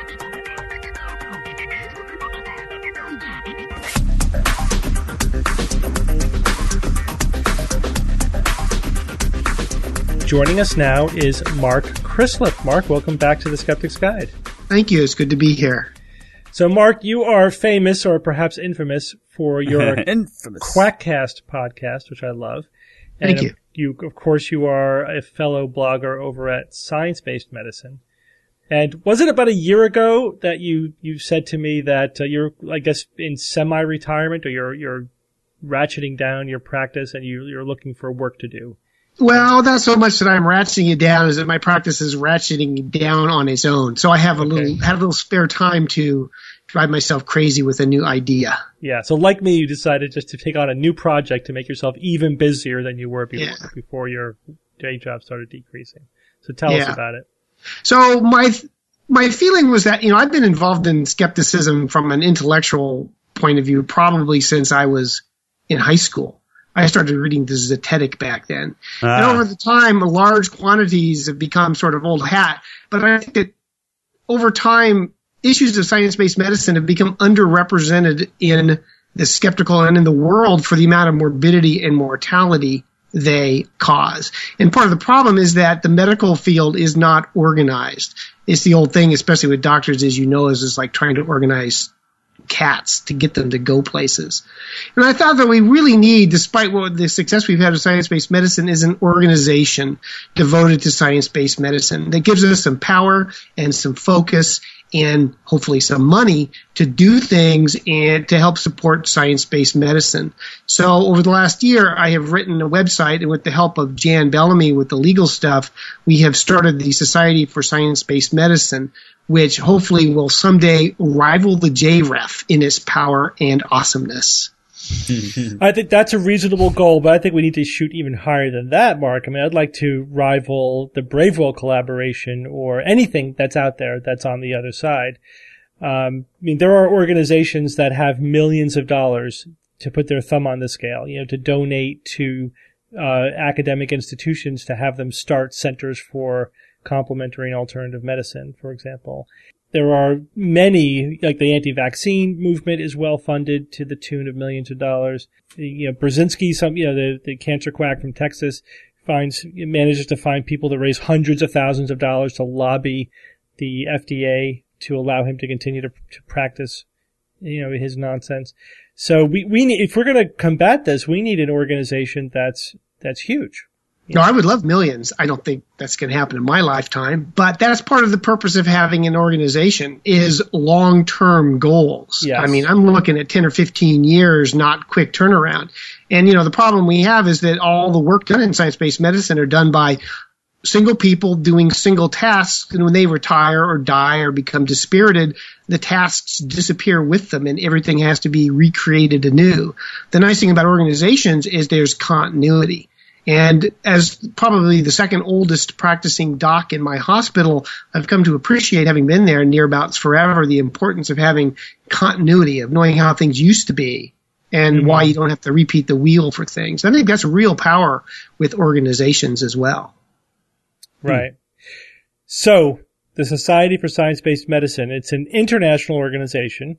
[SPEAKER 2] Joining us now is Mark Crislip. Mark, welcome back to the Skeptic's Guide.
[SPEAKER 9] Thank you. It's good to be here.
[SPEAKER 2] So, Mark, you are famous, or perhaps infamous, for your
[SPEAKER 6] Infamous.
[SPEAKER 2] Quackcast podcast, which I love.
[SPEAKER 9] Thank
[SPEAKER 2] And
[SPEAKER 9] you.
[SPEAKER 2] You, of course, you are a fellow blogger over at Science-Based Medicine. And was it about a year ago that you, you said to me that uh, you're, I guess, in semi-retirement, or you're you're ratcheting down your practice and you, you're looking for work to do?
[SPEAKER 9] Well, not so much that I'm ratcheting it down as that my practice is ratcheting down on its own. So I have a
[SPEAKER 2] Okay.
[SPEAKER 9] little, have a little spare time to drive myself crazy with a new idea.
[SPEAKER 2] Yeah, so like me, you decided just to take on a new project to make yourself even busier than you were before,
[SPEAKER 9] Yeah.
[SPEAKER 2] before your day job started decreasing. So tell us
[SPEAKER 9] Yeah.
[SPEAKER 2] about it.
[SPEAKER 9] So my, my feeling was that, you know, I've been involved in skepticism from an intellectual point of view probably since I was in high school. I started reading the Zetetic back then.
[SPEAKER 6] Ah.
[SPEAKER 9] And over the time, large quantities have become sort of old hat. But I think that over time, issues of science-based medicine have become underrepresented in the skeptical and in the world for the amount of morbidity and mortality they cause. And part of the problem is that the medical field is not organized. It's the old thing, especially with doctors, as you know, is it's like trying to organize cats to get them to go places. And I thought that we really need, despite what the success we've had with science-based medicine, is an organization devoted to science-based medicine that gives us some power and some focus and hopefully some money to do things and to help support science-based medicine. So over the last year, I have written a website, and with the help of Jan Bellamy with the legal stuff, we have started the Society for Science-Based Medicine, which hopefully will someday rival the J R E F in its power and awesomeness.
[SPEAKER 2] I think that's a reasonable goal, but I think we need to shoot even higher than that, Mark. I mean, I'd like to rival the Bravewell collaboration or anything that's out there that's on the other side. Um, I mean, there are organizations that have millions of dollars to put their thumb on the scale, you know, to donate to uh, academic institutions to have them start centers for complementary and alternative medicine, for example. There are many, like the anti-vaccine movement is well funded to the tune of millions of dollars. You know, Brzezinski, some, you know, the, the cancer quack from Texas, finds, manages to find people that raise hundreds of thousands of dollars to lobby the F D A to allow him to continue to, to practice, you know, his nonsense. So we, we need, if we're going to combat this, we need an organization that's, that's huge.
[SPEAKER 9] No, I would love millions. I don't think that's going to happen in my lifetime, but that's part of the purpose of having an organization is long-term goals.
[SPEAKER 2] Yes.
[SPEAKER 9] I mean, I'm looking at ten or fifteen years, not quick turnaround. And, you know, the problem we have is that all the work done in science-based medicine are done by single people doing single tasks, and when they retire or die or become dispirited, the tasks disappear with them and everything has to be recreated anew. The nice thing about organizations is there's continuity. And as probably the second oldest practicing doc in my hospital, I've come to appreciate, having been there nearabouts forever, the importance of having continuity, of knowing how things used to be and mm-hmm. why you don't have to repeat the wheel for things. I think that's real power with organizations as well.
[SPEAKER 2] Right. So the Society for Science-Based Medicine, it's an international organization,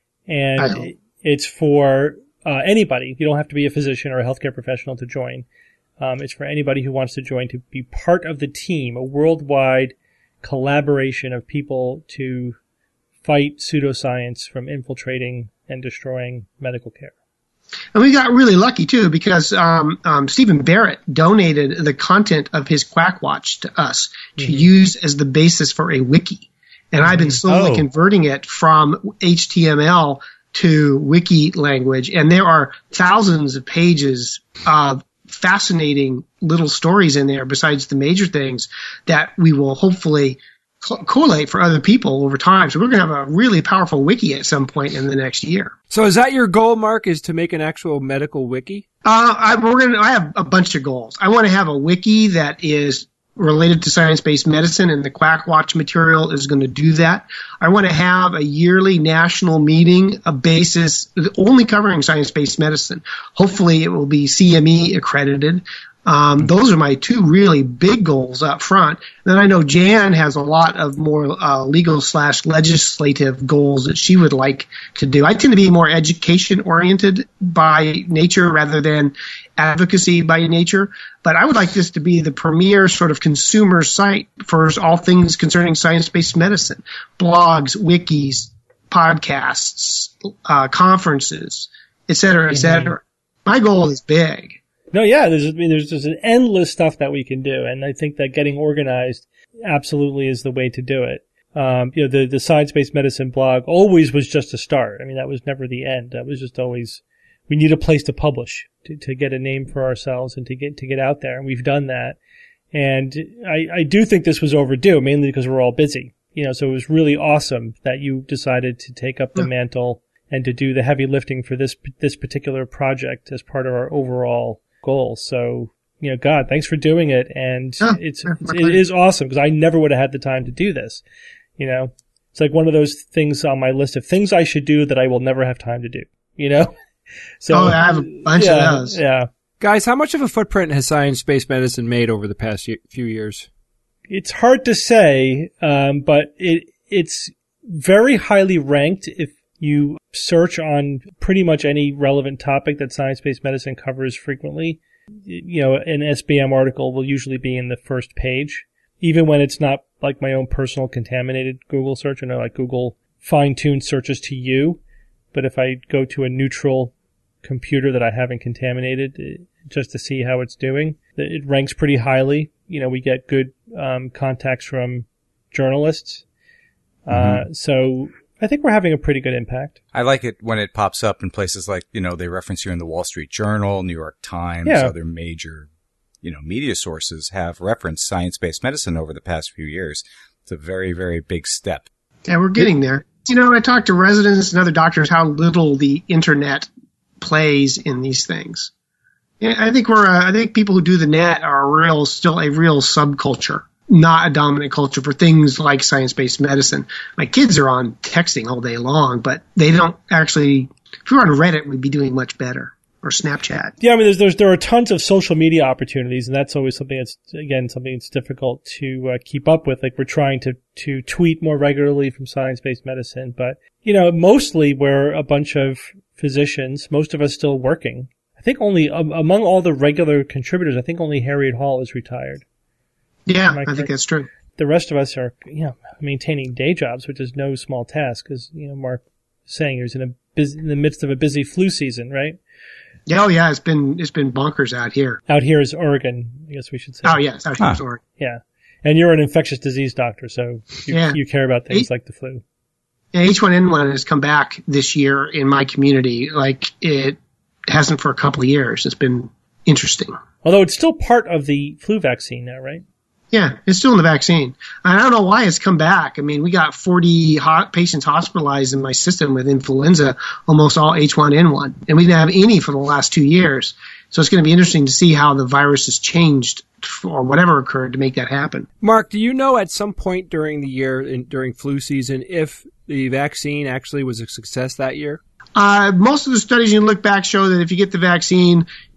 [SPEAKER 2] and it's for uh, anybody. You don't have to be a physician or a healthcare professional to join. Um, it's for anybody who wants to join to be part of the team, a worldwide collaboration of people to fight pseudoscience from infiltrating and destroying medical care.
[SPEAKER 9] And we got really lucky, too, because um, um, Stephen Barrett donated the content of his Quackwatch to us to mm-hmm. use as the basis for a wiki. And I've been slowly oh. converting it from H T M L to wiki language. And there are thousands of pages of fascinating little stories in there besides the major things that we will hopefully co- collate for other people over time. So we're going to have a really powerful wiki at some point in the next year.
[SPEAKER 3] So is that your goal, Mark, is to make an actual medical wiki?
[SPEAKER 9] Uh, I, we're gonna, I have a bunch of goals. I want to have a wiki that is related to science-based medicine, and the Quackwatch material is going to do that. I want to have a yearly national meeting, a basis only covering science-based medicine. Hopefully it will be C M E accredited. Um, those are my two really big goals up front. Then I know Jan has a lot of more uh, legal slash legislative goals that she would like to do. I tend to be more education oriented by nature rather than advocacy by nature. But I would like this to be the premier sort of consumer site for all things concerning science-based medicine. Blogs, wikis, podcasts, uh, conferences, et cetera, et cetera. Mm-hmm. My goal is big.
[SPEAKER 2] No, yeah, there's, I mean, there's, there's an endless stuff that we can do, and I think that getting organized absolutely is the way to do it. Um, you know, the, the science-based medicine blog always was just a start. I mean, that was never the end. That was just always, we need a place to publish, to, to get a name for ourselves and to get, to get out there, and we've done that. And I, I do think this was overdue, mainly because we're all busy. You know, so it was really awesome that you decided to take up the yeah. mantle and to do the heavy lifting for this, this particular project as part of our overall goal. So, you know, God, thanks for doing it. And oh, it's, it's it is awesome because I never would have had the time to do this. You know, it's like one of those things on my list of things I should do that I will never have time to do, you know? So,
[SPEAKER 9] oh, I have a bunch
[SPEAKER 2] yeah,
[SPEAKER 9] of those.
[SPEAKER 2] Yeah.
[SPEAKER 3] Guys, how much of a footprint has science-based medicine made over the past few years?
[SPEAKER 2] It's hard to say, um, but it it's very highly ranked if you search on pretty much any relevant topic that science-based medicine covers frequently. You know, an S B M article will usually be in the first page, even when it's not like my own personal contaminated Google search. I know like Google fine-tuned searches to you, but if I go to a neutral computer that I haven't contaminated just to see how it's doing, it ranks pretty highly. You know, we get good um, contacts from journalists. Mm-hmm. Uh, so I think we're having a pretty good impact.
[SPEAKER 5] I like it when it pops up in places like, you know, they reference you in the Wall Street Journal, New York Times,
[SPEAKER 2] yeah.
[SPEAKER 5] other major, you know, media sources have referenced science-based medicine over the past few years. It's a very, very big step.
[SPEAKER 9] Yeah, we're getting there. You know, I talk to residents and other doctors how little the internet plays in these things. Yeah, I think we're, uh, I think people who do the net are a real, still a real subculture, not a dominant culture for things like science-based medicine. My kids are on texting all day long, but they don't actually, if we were on Reddit, we'd be doing much better. Or Snapchat.
[SPEAKER 2] Yeah, I mean, there's, there's, there are tons of social media opportunities, and that's always something that's, again, something that's difficult to uh, keep up with. Like, we're trying to, to tweet more regularly from science-based medicine, but, you know, mostly we're a bunch of physicians, most of us still working. I think only, um, among all the regular contributors, I think only Harriet Hall is retired.
[SPEAKER 9] Yeah, I, I think that's true.
[SPEAKER 2] The rest of us are, you know, maintaining day jobs, which is no small task, because, you know, Mark was saying he was in a busy, in the midst of a busy flu season, right?
[SPEAKER 9] Yeah, oh yeah, it's been it's been bonkers out here.
[SPEAKER 2] Out here is Oregon, I guess we should say.
[SPEAKER 9] Oh yes, out here
[SPEAKER 2] ah.
[SPEAKER 9] is Oregon.
[SPEAKER 2] Yeah, and you're an infectious disease doctor, so you, yeah. you care about things H- like the flu.
[SPEAKER 9] Yeah, H one N one has come back this year in my community like it hasn't for a couple of years. It's been interesting.
[SPEAKER 2] Although it's still part of the flu vaccine now, right?
[SPEAKER 9] Yeah, it's still in the vaccine. I don't know why it's come back. I mean, we got forty hot patients hospitalized in my system with influenza, almost all H one N one, and we didn't have any for the last two years. So it's going to be interesting to see how the virus has changed or whatever occurred to make that happen.
[SPEAKER 3] Mark, do you know at some point during the year, in, during flu season, if the vaccine actually was a success that year?
[SPEAKER 9] Uh, most of the studies you look back show that if you get the vaccine,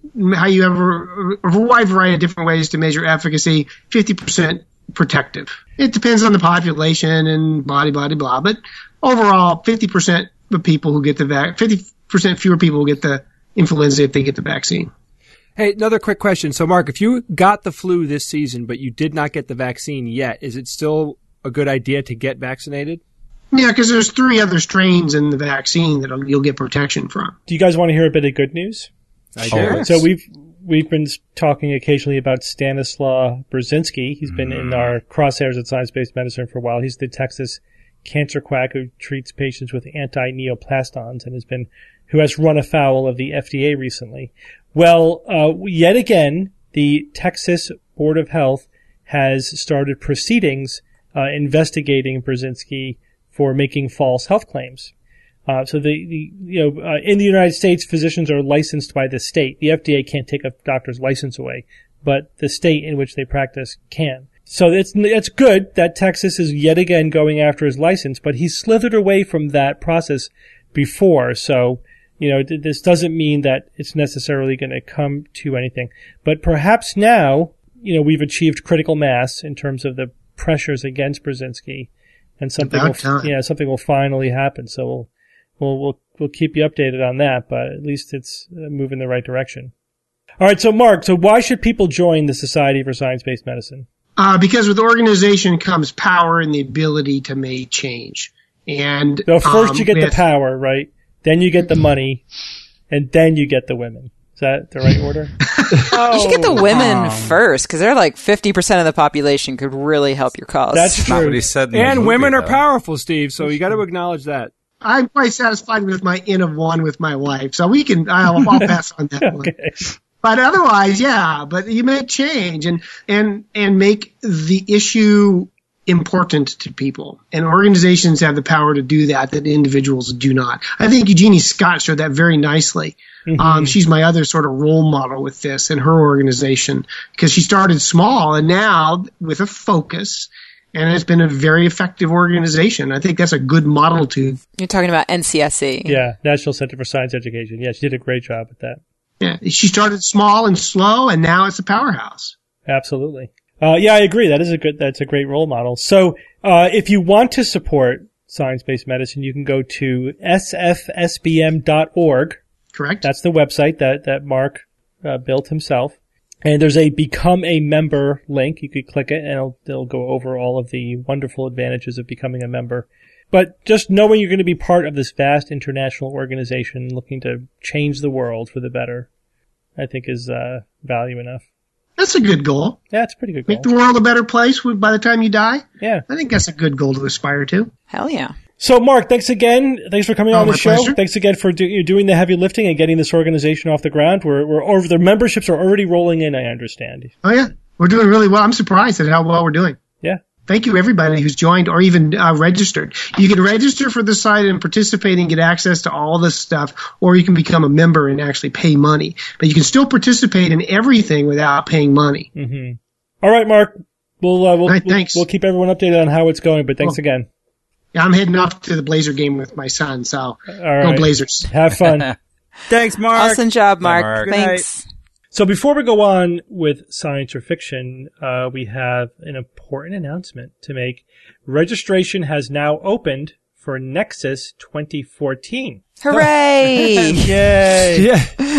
[SPEAKER 9] how you ever, a wide variety of different ways to measure efficacy, fifty percent protective. It depends on the population and blah, blah, blah, blah. But overall, fifty percent of people who get the vac, fifty percent fewer people will get the influenza if they get the vaccine.
[SPEAKER 3] Hey, another quick question. So, Mark, if you got the flu this season, but you did not get the vaccine yet, is it still a good idea to get vaccinated?
[SPEAKER 9] Yeah, because there's three other strains in the vaccine that you'll get protection from.
[SPEAKER 2] Do you guys want to hear a bit of good news?
[SPEAKER 3] I do.
[SPEAKER 2] So we've we've been talking occasionally about Stanislaw Brzezinski. He's been in our crosshairs at Science-Based Medicine for a while. He's the Texas cancer quack who treats patients with anti-neoplastons and has been who has run afoul of the F D A recently. Well, uh, yet again, the Texas Board of Health has started proceedings uh, investigating Brzezinski for making false health claims. Uh, so the, the you know uh, in the United States, physicians are licensed by the state. The F D A can't take a doctor's license away, but the state in which they practice can. So it's it's good that Texas is yet again going after his license, but he slithered away from that process before. So you know th- this doesn't mean that it's necessarily going to come to anything. But perhaps now you know we've achieved critical mass in terms of the pressures against Brzezinski, and something will,
[SPEAKER 9] time.
[SPEAKER 2] yeah something will finally happen. So we'll. We'll, we'll, we'll keep you updated on that, but at least it's uh, moving in the right direction. All right. So Mark, so why should people join the Society for Science-Based Medicine?
[SPEAKER 9] Uh, because with organization comes power and the ability to make change. And
[SPEAKER 2] So first
[SPEAKER 9] um,
[SPEAKER 2] you get
[SPEAKER 9] with,
[SPEAKER 2] the power, right? Then you get the money, and then you get the women. Is that the right order?
[SPEAKER 4] You should get the women first, because they're like fifty percent of the population could really help your cause.
[SPEAKER 2] That's
[SPEAKER 5] That's not
[SPEAKER 2] true.
[SPEAKER 5] what he said in the
[SPEAKER 3] And
[SPEAKER 5] movie,
[SPEAKER 3] women are
[SPEAKER 5] though.
[SPEAKER 3] powerful, Steve, so you got to acknowledge that.
[SPEAKER 9] I'm quite satisfied with my N of one with my wife, so we can. I'll, I'll pass on that one.
[SPEAKER 2] Okay.
[SPEAKER 9] But otherwise, yeah. But you make change and and and make the issue important to people, and organizations have the power to do that that individuals do not. I think Eugenie Scott showed that very nicely. Mm-hmm. Um, she's my other sort of role model with this and her organization, because she started small and now with a focus. And it's been a very effective organization. I think that's a good model to.
[SPEAKER 4] You're talking about N C S C.
[SPEAKER 2] Yeah, National Center for Science Education. Yeah, she did a great job with that.
[SPEAKER 9] Yeah, she started small and slow, and now it's a powerhouse.
[SPEAKER 2] Absolutely. Uh, yeah, I agree. That is a good. That's a great role model. So, uh, if you want to support science-based medicine, you can go to s f s b m dot org.
[SPEAKER 9] Correct.
[SPEAKER 2] That's the website that that Mark uh, built himself. And there's a become a member link. You could click it and it'll, it'll go over all of the wonderful advantages of becoming a member. But just knowing you're going to be part of this vast international organization looking to change the world for the better, I think is, uh, value enough.
[SPEAKER 9] That's a good goal.
[SPEAKER 2] Yeah, it's a pretty good goal.
[SPEAKER 9] Make the world a better place by the time you die.
[SPEAKER 2] Yeah.
[SPEAKER 9] I think that's a good goal to aspire to.
[SPEAKER 4] Hell yeah.
[SPEAKER 2] So, Mark, thanks again. Thanks for coming
[SPEAKER 9] Oh,
[SPEAKER 2] on the
[SPEAKER 9] my
[SPEAKER 2] show.
[SPEAKER 9] pleasure.
[SPEAKER 2] Thanks again for do, you doing the heavy lifting and getting this organization off the ground. We're, we're over, the memberships are already rolling in, I understand.
[SPEAKER 9] Oh, yeah. We're doing really well. I'm surprised at how well we're doing.
[SPEAKER 2] Yeah.
[SPEAKER 9] Thank you, everybody who's joined or even uh, registered. You can register for the site and participate and get access to all this stuff, or you can become a member and actually pay money. But you can still participate in everything without paying money.
[SPEAKER 2] Mm-hmm. All right, Mark. We'll, uh, we'll,
[SPEAKER 9] All right,
[SPEAKER 2] we'll,
[SPEAKER 9] thanks.
[SPEAKER 2] we'll keep everyone updated on how it's going, but thanks
[SPEAKER 9] Cool.
[SPEAKER 2] again.
[SPEAKER 9] Yeah, I'm heading off to the Blazer game with my son, so
[SPEAKER 2] All
[SPEAKER 9] go
[SPEAKER 2] right.
[SPEAKER 9] Blazers.
[SPEAKER 2] Have fun.
[SPEAKER 6] Thanks, Mark.
[SPEAKER 4] Awesome job, Mark.
[SPEAKER 5] Mark.
[SPEAKER 6] Good night.
[SPEAKER 4] Thanks.
[SPEAKER 2] So before we go on with science or fiction, uh, we have an important announcement to make. Registration has now opened for Nexus twenty fourteen.
[SPEAKER 4] Hooray!
[SPEAKER 6] Yay.
[SPEAKER 3] Yeah.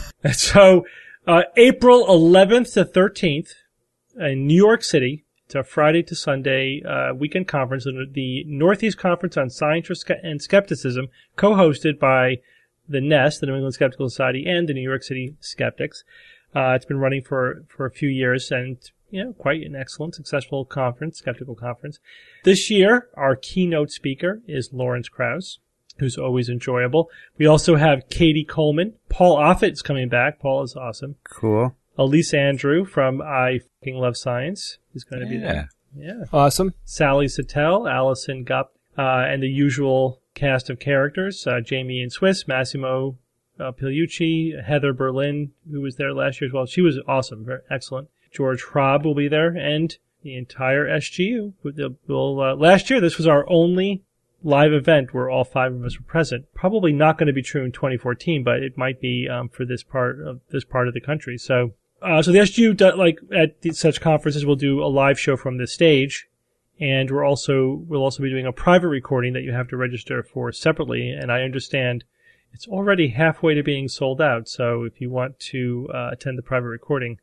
[SPEAKER 2] So, uh, April eleventh to thirteenth in New York City. It's a Friday to Sunday uh, weekend conference, the Northeast Conference on Science and Skepticism, co-hosted by the NEST, the New England Skeptical Society, and the New York City Skeptics. Uh, it's been running for, for a few years, and you know, quite an excellent, successful conference, skeptical conference. This year, our keynote speaker is Lawrence Krauss, who's always enjoyable. We also have Katie Coleman. Paul Offit is coming back. Paul is awesome.
[SPEAKER 6] Cool.
[SPEAKER 2] Elise Andrew from I Fucking Love Science is going to be there. Yeah.
[SPEAKER 3] Awesome.
[SPEAKER 2] Sally Sattel, Allison Gupp, uh, and the usual cast of characters, uh, Jamie Ian Swiss, Massimo uh, Pigliucci, Heather Berlin, who was there last year as well. She was awesome. Very excellent. George Hrob will be there, and the entire S G U. Will, will, uh, last year, this was our only live event where all five of us were present. Probably not going to be true in twenty fourteen, but it might be um, for this part of this part of the country. So, uh, so the S G U, do, like at the, such conferences, will do a live show from this stage, and we're also we'll also be doing a private recording that you have to register for separately. And I understand it's already halfway to being sold out. So if you want to uh, attend the private recording,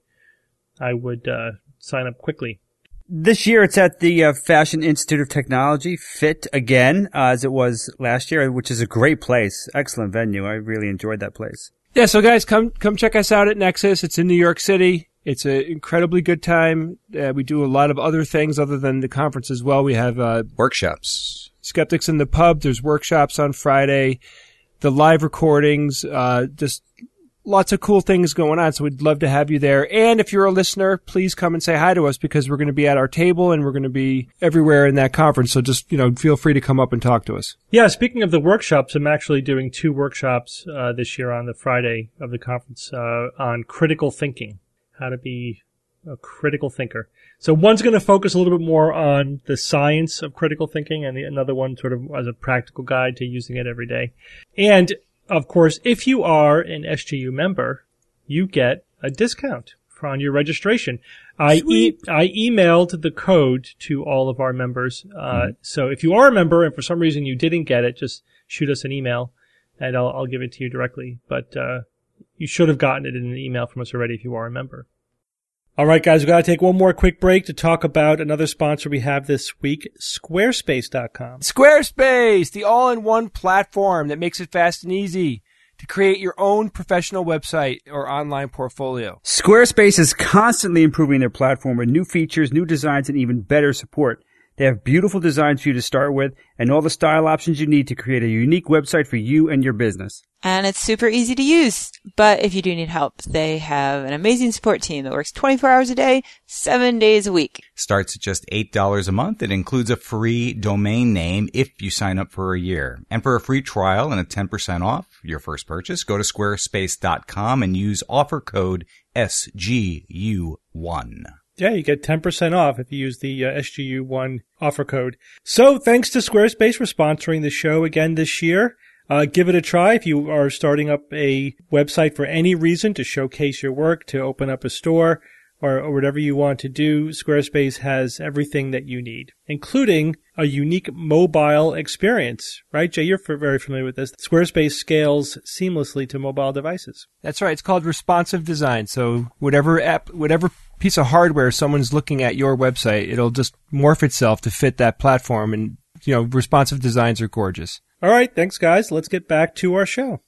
[SPEAKER 2] I would uh, sign up quickly.
[SPEAKER 6] This year it's at the uh, Fashion Institute of Technology, FIT again, uh, as it was last year, which is a great place. Excellent venue. I really enjoyed that place.
[SPEAKER 3] Yeah, so guys, come come check us out at Nexus. It's in New York City. It's an incredibly good time. Uh, we do a lot of other things other than the conference as well. We have uh,
[SPEAKER 5] workshops.
[SPEAKER 3] Skeptics in the Pub. There's workshops on Friday. The live recordings, uh, just lots of cool things going on, so we'd love to have you there. And if you're a listener, please come and say hi to us because we're going to be at our table and we're going to be everywhere in that conference. So just, you know, feel free to come up and talk to us.
[SPEAKER 2] Yeah, speaking of the workshops, I'm actually doing two workshops uh, this year on the Friday of the conference uh, on critical thinking, how to be a critical thinker. So one's going to focus a little bit more on the science of critical thinking and the, another one sort of as a practical guide to using it every day. And of course, if you are an S G U member, you get a discount on your registration. I e- I emailed the code to all of our members. Uh, mm-hmm. So if you are a member and for some reason you didn't get it, just shoot us an email and I'll, I'll give it to you directly. But uh, you should have gotten it in an email from us already if you are a member. All right, guys, we've got to take one more quick break to talk about another sponsor we have this week, Squarespace dot com.
[SPEAKER 3] Squarespace, the all-in-one platform that makes it fast and easy to create your own professional website or online portfolio.
[SPEAKER 6] Squarespace is constantly improving their platform with new features, new designs, and even better support. They have beautiful designs for you to start with and all the style options you need to create a unique website for you and your business.
[SPEAKER 4] And it's super easy to use. But if you do need help, they have an amazing support team that works twenty-four hours a day, seven days a week.
[SPEAKER 5] Starts at just eight dollars a month. It includes a free domain name if you sign up for a year. And for a free trial and a ten percent off your first purchase, go to squarespace dot com and use offer code S G U one.
[SPEAKER 2] Yeah, you get ten percent off if you use the uh, S G U one offer code. So thanks to Squarespace for sponsoring the show again this year. Uh, give it a try if you are starting up a website for any reason to showcase your work, to open up a store, or, or whatever you want to do. Squarespace has everything that you need, including a unique mobile experience. Right, Jay? You're f- very familiar with this. Squarespace scales seamlessly to mobile devices.
[SPEAKER 3] That's right. It's called responsive design. So whatever app, whatever piece of hardware someone's looking at your website, it'll just morph itself to fit that platform. And, you know, responsive designs are gorgeous.
[SPEAKER 2] All right. Thanks, guys. Let's get back to our show.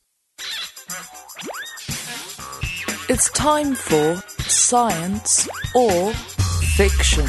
[SPEAKER 1] It's time for Science or Fiction.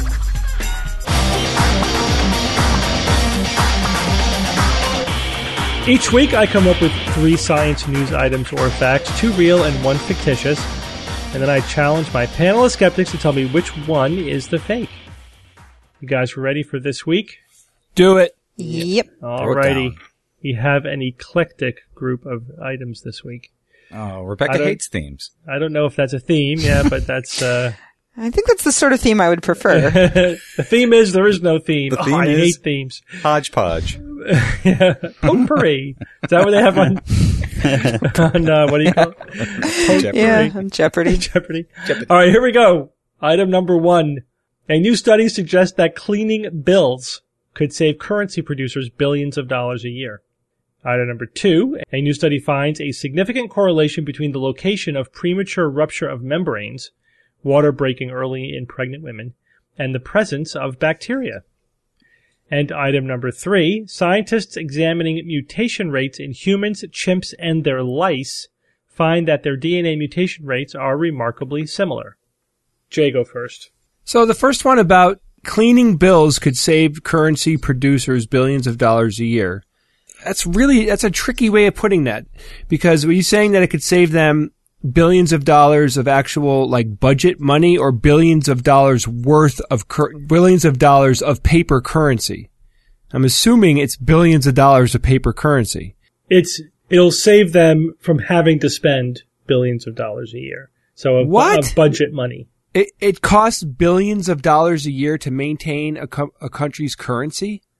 [SPEAKER 2] Each week I come up with three science news items or facts, two real and one fictitious, and then I challenge my panel of skeptics to tell me which one is the fake. You guys ready for this week?
[SPEAKER 3] Do it.
[SPEAKER 4] Yep.
[SPEAKER 2] Alrighty. We have an eclectic group of items this week.
[SPEAKER 5] Oh, Rebecca hates themes.
[SPEAKER 2] I don't know if that's a theme, yeah, but that's... Uh,
[SPEAKER 4] I think that's the sort of theme I would prefer.
[SPEAKER 2] The theme is there is no theme.
[SPEAKER 5] The theme
[SPEAKER 2] oh, I
[SPEAKER 5] is
[SPEAKER 2] hate themes.
[SPEAKER 5] Hodgepodge.
[SPEAKER 2] Yeah. Potpourri. Is that what they have on, on uh, what do you call it? Potpourri.
[SPEAKER 4] Yeah, on Jeopardy.
[SPEAKER 2] Jeopardy. Jeopardy. All right, here we go. Item number one. A new study suggests that cleaning bills could save currency producers billions of dollars a year. Item number two. A new study finds a significant correlation between the location of premature rupture of membranes, water breaking early in pregnant women, and the presence of bacteria. And item number three, scientists examining mutation rates in humans, chimps, and their lice find that their D N A mutation rates are remarkably similar. Jay, go first.
[SPEAKER 3] So the first one about cleaning bills could save currency producers billions of dollars a year. That's really, that's a tricky way of putting that. Because were you saying that it could save them billions of dollars of actual, like, budget money, or billions of dollars worth of, cur- billions of dollars of paper currency? I'm assuming it's billions of dollars of paper currency.
[SPEAKER 2] It's, it'll save them from having to spend billions of dollars a year. So of,
[SPEAKER 3] What?
[SPEAKER 2] of budget money.
[SPEAKER 3] It, it costs billions of dollars a year to maintain a, co- a country's currency?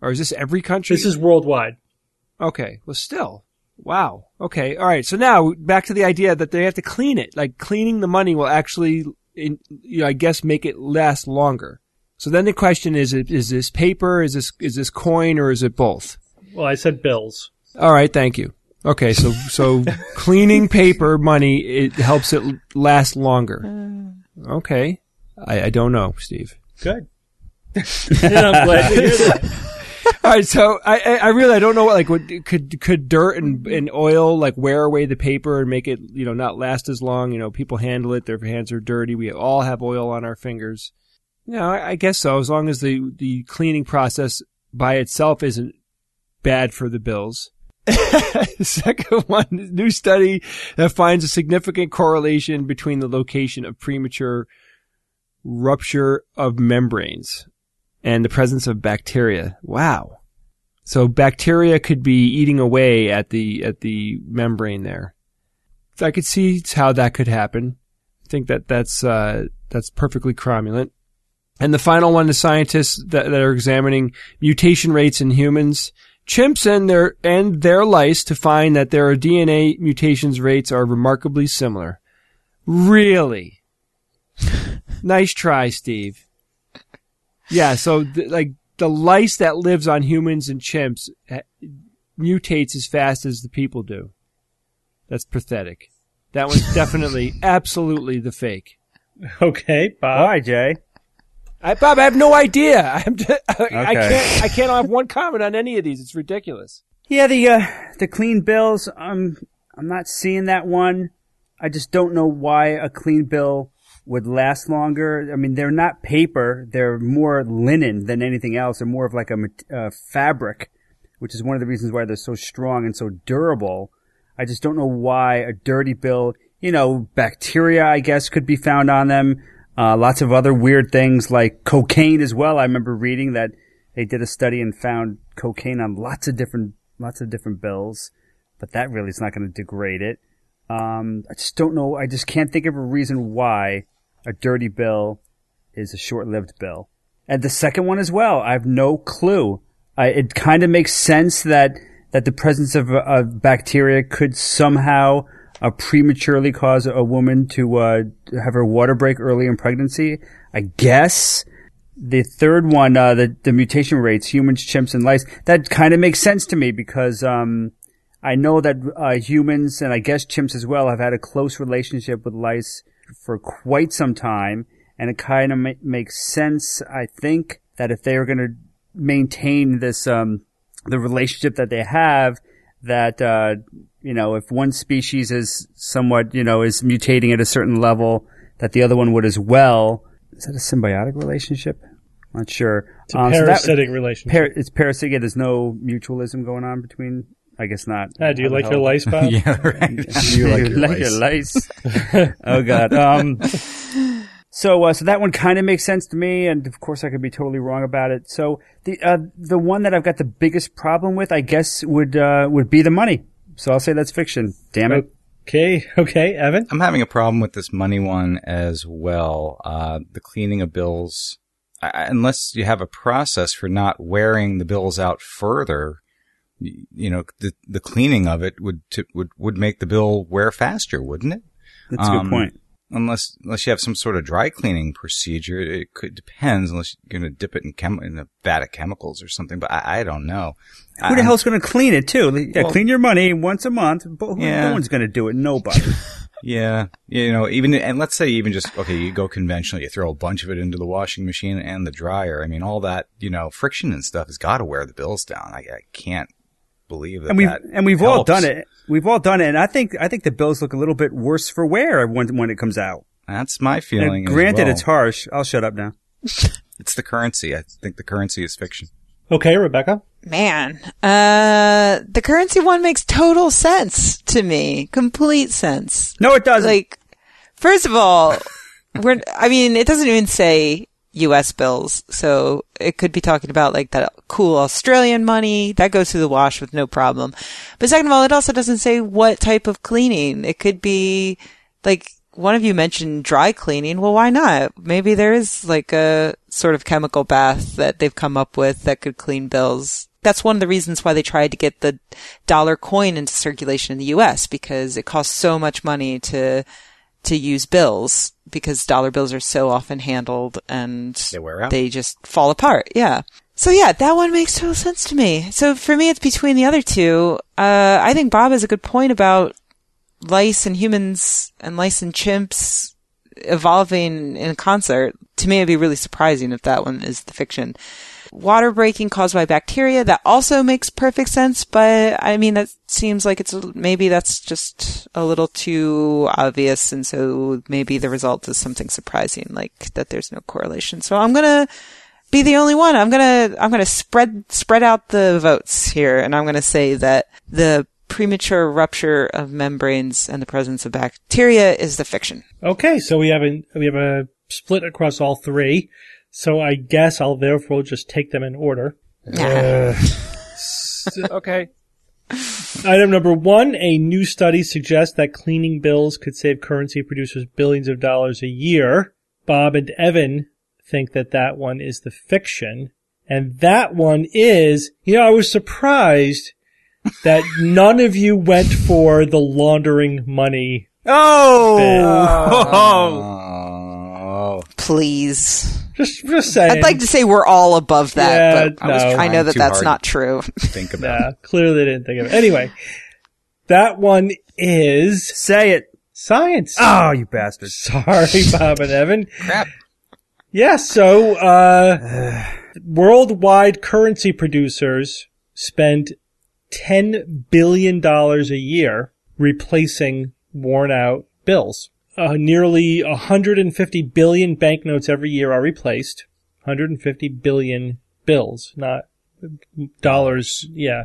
[SPEAKER 3] Or is this every country?
[SPEAKER 2] This is worldwide.
[SPEAKER 3] Okay. Well, still. Wow. Okay. All right. So now back to the idea that they have to clean it. Like cleaning the money will actually, in, you know, I guess make it last longer. So then the question is, is this paper, is this, is this coin, or is it both?
[SPEAKER 2] Well, I said bills.
[SPEAKER 3] All right. Thank you. Okay. So, so cleaning paper money, it helps it last longer. Okay. I, I don't know, Steve.
[SPEAKER 2] Good. And I'm glad to hear that.
[SPEAKER 3] All right, so I, I really I don't know what like what, could could dirt and, and oil like wear away the paper and make it, you know, not last as long. You know, people handle it; their hands are dirty. We all have oil on our fingers. You know, I, I guess so. As long as the the cleaning process by itself isn't bad for the bills. Second one, new study that finds a significant correlation between the location of premature rupture of membranes and the presence of bacteria. Wow. So bacteria could be eating away at the, at the membrane there. I could see how that could happen. I think that that's, uh, that's perfectly cromulent. And the final one, the scientists that, that are examining mutation rates in humans, chimps and their, and their lice to find that their D N A mutations rates are remarkably similar. Really? Nice try, Steve. Yeah, so th- like the lice that lives on humans and chimps ha- mutates as fast as the people do. That's pathetic. That one's definitely, absolutely the fake.
[SPEAKER 2] Okay, Bob.
[SPEAKER 6] All right, Jay.
[SPEAKER 3] I, Bob, I have no idea. I'm just, I,
[SPEAKER 6] Okay.
[SPEAKER 3] I can't. I can't have one comment on any of these. It's ridiculous.
[SPEAKER 6] Yeah, the uh, the clean bills. Um, I'm not seeing that one. I just don't know why a clean bill would last longer. I mean, they're not paper. They're more linen than anything else. They're more of like a uh, fabric, which is one of the reasons why they're so strong and so durable. I just don't know why a dirty bill, you know, bacteria, I guess, could be found on them. Uh, lots of other weird things like cocaine as well. I remember reading that they did a study and found cocaine on lots of different, lots of different bills, but that really is not going to degrade it. Um, I just don't know. I just can't think of a reason why a dirty bill is a short-lived bill. And the second one as well, I have no clue. I, it kind of makes sense that, that the presence of, of bacteria could somehow uh, prematurely cause a woman to uh, have her water break early in pregnancy. I guess. The third one, uh, the, the mutation rates, humans, chimps, and lice, that kind of makes sense to me because um, I know that uh, humans, and I guess chimps as well, have had a close relationship with lice for quite some time, and it kind of ma- makes sense, I think, that if they are going to maintain this, um, the relationship that they have, that, uh, you know, if one species is somewhat, you know, is mutating at a certain level, that the other one would as well. Is that a symbiotic relationship? Not sure.
[SPEAKER 2] It's a
[SPEAKER 6] um,
[SPEAKER 2] parasitic
[SPEAKER 6] so that,
[SPEAKER 2] relationship.
[SPEAKER 6] Par- it's parasitic. There's no mutualism going on between. I guess not.
[SPEAKER 2] Ah, do you
[SPEAKER 6] How the
[SPEAKER 2] like
[SPEAKER 6] hell-
[SPEAKER 2] your lice, Bob?
[SPEAKER 5] Yeah, right. Do you like your
[SPEAKER 6] like
[SPEAKER 5] lice?
[SPEAKER 6] your lice? Oh God. Um. So, uh, so that one kind of makes sense to me, and of course I could be totally wrong about it. So the uh, the one that I've got the biggest problem with, I guess, would uh, would be the money. So I'll say that's fiction. Damn it.
[SPEAKER 2] Okay, okay, Evan?
[SPEAKER 5] I'm having a problem with this money one as well. Uh, the cleaning of bills, I, unless you have a process for not wearing the bills out further, you, you know, the the cleaning of it would to, would would make the bill wear faster, wouldn't it?
[SPEAKER 6] That's a
[SPEAKER 5] Um,
[SPEAKER 6] good point.
[SPEAKER 5] Unless unless you have some sort of dry cleaning procedure, it could depends. Unless you're going to dip it in chem in a vat of chemicals or something, but I, I don't know.
[SPEAKER 6] Who the
[SPEAKER 5] I,
[SPEAKER 6] hell's going to clean it too? Yeah,
[SPEAKER 5] Well-
[SPEAKER 6] clean your money once a month. But who-
[SPEAKER 5] Yeah.
[SPEAKER 6] no one's going to do it. Nobody.
[SPEAKER 5] Yeah, you know, even and let's say even just okay, you go conventional, you throw a bunch of it into the washing machine and the dryer. I mean, all that you know, friction and stuff has got to wear the bills down. I, I can't believe that.
[SPEAKER 6] and we've
[SPEAKER 5] that
[SPEAKER 6] and we've all
[SPEAKER 5] helps.
[SPEAKER 6] done it. We've all done it, and I think I think the bills look a little bit worse for wear when when it comes out.
[SPEAKER 5] That's my
[SPEAKER 6] Now,
[SPEAKER 5] feeling. as
[SPEAKER 6] granted,
[SPEAKER 5] well.
[SPEAKER 6] it's harsh. I'll shut up now.
[SPEAKER 5] It's the currency. I think the currency is fiction.
[SPEAKER 2] Okay, Rebecca?
[SPEAKER 4] Man, uh, the currency one makes total sense to me. Complete sense.
[SPEAKER 6] No, it doesn't.
[SPEAKER 4] Like, first of all, we're, I mean, it doesn't even say U S bills. So it could be talking about like that cool Australian money that goes through the wash with no problem. But second of all, it also doesn't say what type of cleaning. It could be like one of you mentioned dry cleaning. Well, why not? Maybe there is like a sort of chemical bath that they've come up with that could clean bills. That's one of the reasons why they tried to get the dollar coin into circulation in the U S, because it costs so much money to to use bills, because dollar bills are so often handled and
[SPEAKER 5] They wear out.
[SPEAKER 4] they just fall apart. Yeah. So yeah, that one makes total sense to me. So for me, it's between the other two. Uh, I think Bob has a good point about lice and humans and lice and chimps evolving in concert. To me, it'd be really surprising if that one is the fiction. Water breaking caused by bacteria, that also makes perfect sense, but I mean, that seems like it's, maybe that's just a little too obvious, and so maybe the result is something surprising, like that there's no correlation. So I'm gonna be the only one. I'm gonna, I'm gonna spread, spread out the votes here, and I'm gonna say that the premature rupture of membranes and the presence of bacteria is the fiction.
[SPEAKER 2] Okay, so we have a, we have a split across all three. So I guess I'll therefore just take them in order. Uh,
[SPEAKER 3] Okay.
[SPEAKER 2] Item number one, a new study suggests that cleaning bills could save currency producers billions of dollars a year. Bob and Evan think that that one is the fiction. And that one is, you know, I was surprised that none of you went for the laundering money.
[SPEAKER 6] Oh!
[SPEAKER 5] Oh.
[SPEAKER 4] Please.
[SPEAKER 2] Just, just saying.
[SPEAKER 4] I'd like to say we're all above that,
[SPEAKER 2] Yeah,
[SPEAKER 4] but
[SPEAKER 2] no.
[SPEAKER 4] I know that
[SPEAKER 5] Too
[SPEAKER 4] that's
[SPEAKER 5] hard.
[SPEAKER 4] not true.
[SPEAKER 5] Think about
[SPEAKER 2] Nah, clearly they didn't think of it. Anyway, that one is
[SPEAKER 6] Say it.
[SPEAKER 2] science.
[SPEAKER 6] Oh, you bastards.
[SPEAKER 2] Sorry, Bob and Evan.
[SPEAKER 5] Crap.
[SPEAKER 2] Yeah, so, uh, worldwide currency producers spend ten billion dollars a year replacing worn out bills. Uh, nearly one hundred fifty billion banknotes every year are replaced. one hundred fifty billion bills, not dollars. Yeah.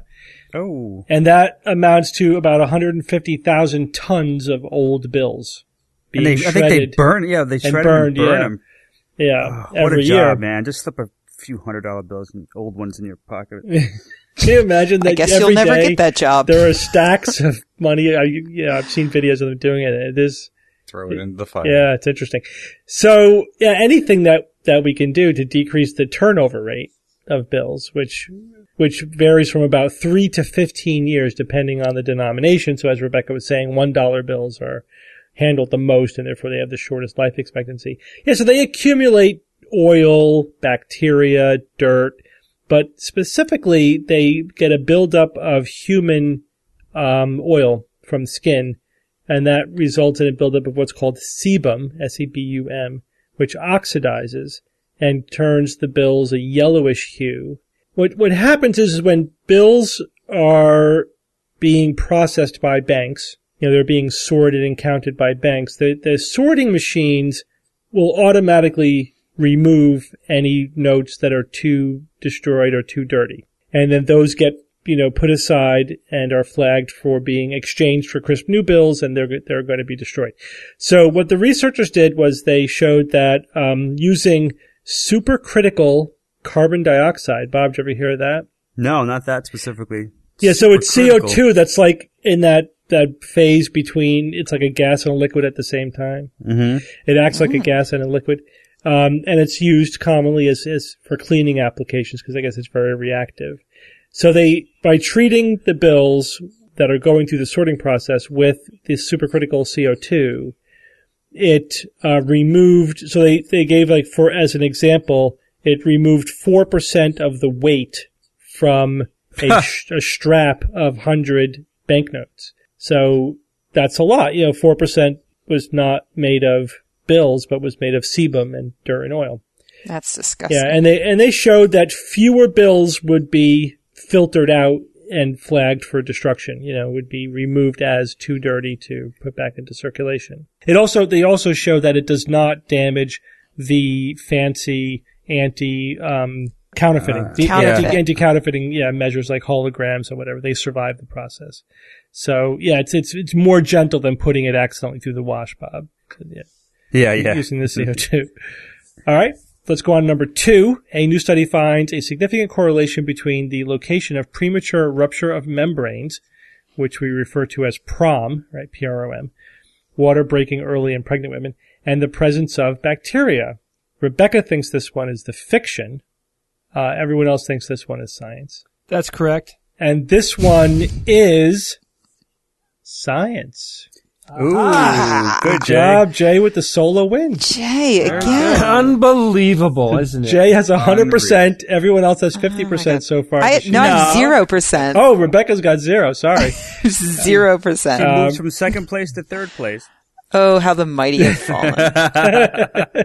[SPEAKER 6] Oh.
[SPEAKER 2] And that amounts to about one hundred fifty thousand tons of old bills being
[SPEAKER 6] And they, I
[SPEAKER 2] shredded.
[SPEAKER 6] think they burn, yeah, they shred
[SPEAKER 2] burned,
[SPEAKER 6] them and burn
[SPEAKER 2] yeah.
[SPEAKER 6] them.
[SPEAKER 2] Yeah,
[SPEAKER 6] Oh, what
[SPEAKER 2] every
[SPEAKER 6] a
[SPEAKER 2] year.
[SPEAKER 6] job, man. Just slip a few hundred dollar bills and old ones in your pocket.
[SPEAKER 2] Can you imagine that
[SPEAKER 4] I guess
[SPEAKER 2] every
[SPEAKER 4] you'll never
[SPEAKER 2] day
[SPEAKER 4] get that job.
[SPEAKER 2] there are stacks of money? I, yeah, I've seen videos of them doing it. It is,
[SPEAKER 5] Throw it into the fire.
[SPEAKER 2] yeah, it's interesting. So, yeah, anything that, that we can do to decrease the turnover rate of bills, which, which varies from about three to fifteen years depending on the denomination. So as Rebecca was saying, one dollar bills are handled the most and therefore they have the shortest life expectancy. Yeah, so they accumulate oil, bacteria, dirt, but specifically they get a buildup of human um, oil from skin, and that results in a buildup of what's called sebum, S E B U M, which oxidizes and turns the bills a yellowish hue. What what happens is, is when bills are being processed by banks, you know, they're being sorted and counted by banks, the, the sorting machines will automatically remove any notes that are too destroyed or too dirty. And then those get, you know, put aside and are flagged for being exchanged for crisp new bills, and they're, they're going to be destroyed. So what the researchers did was they showed that, um, using supercritical carbon dioxide. Bob, did you ever hear of that?
[SPEAKER 6] No, not that specifically.
[SPEAKER 2] Yeah, so it's C O
[SPEAKER 6] Supercritical.
[SPEAKER 2] two that's like in that, that phase between, it's like a gas and a liquid at the same time.
[SPEAKER 6] Mm-hmm.
[SPEAKER 2] It acts like a gas and a liquid. Um, and it's used commonly as, as for cleaning applications because I guess it's very reactive. So they, by treating the bills that are going through the sorting process with this supercritical C O two, it, uh, removed, so they, they gave like for, as an example, it removed four percent of the weight from a, sh- a strap of one hundred banknotes. So that's a lot. You know, four percent was not made of bills, but was made of sebum and dirt and oil.
[SPEAKER 4] That's disgusting.
[SPEAKER 2] Yeah, and they and they showed that fewer bills would be filtered out and flagged for destruction. You know, would be removed as too dirty to put back into circulation. It also they also show that it does not damage the fancy anti um, counterfeiting,
[SPEAKER 6] Uh,
[SPEAKER 2] the
[SPEAKER 4] Counterfeit.
[SPEAKER 2] anti anti counterfeiting yeah measures like holograms or whatever. They survive the process. So yeah, it's it's it's more gentle than putting it accidentally through the wash, Bob. Yeah.
[SPEAKER 6] Yeah, yeah.
[SPEAKER 2] Using the C O two. All right. Let's go on to number two. A new study finds a significant correlation between the location of premature rupture of membranes, which we refer to as PROM, right? P R O M, water breaking early in pregnant women, and the presence of bacteria. Rebecca thinks this one is the fiction. Uh, everyone else thinks this one is science.
[SPEAKER 3] That's correct.
[SPEAKER 2] And this one is science.
[SPEAKER 6] Ooh,
[SPEAKER 2] ah,
[SPEAKER 6] good
[SPEAKER 2] Jay. job, Jay, with the solo win.
[SPEAKER 4] Jay, again.
[SPEAKER 3] Unbelievable, isn't it?
[SPEAKER 2] Jay has one hundred percent. Everyone else has fifty percent oh so far.
[SPEAKER 4] I, no, no. zero percent.
[SPEAKER 2] Oh, Rebecca's got zero. Sorry.
[SPEAKER 4] zero percent.
[SPEAKER 6] She moves um, from second place to third place.
[SPEAKER 4] Oh, how the mighty have fallen.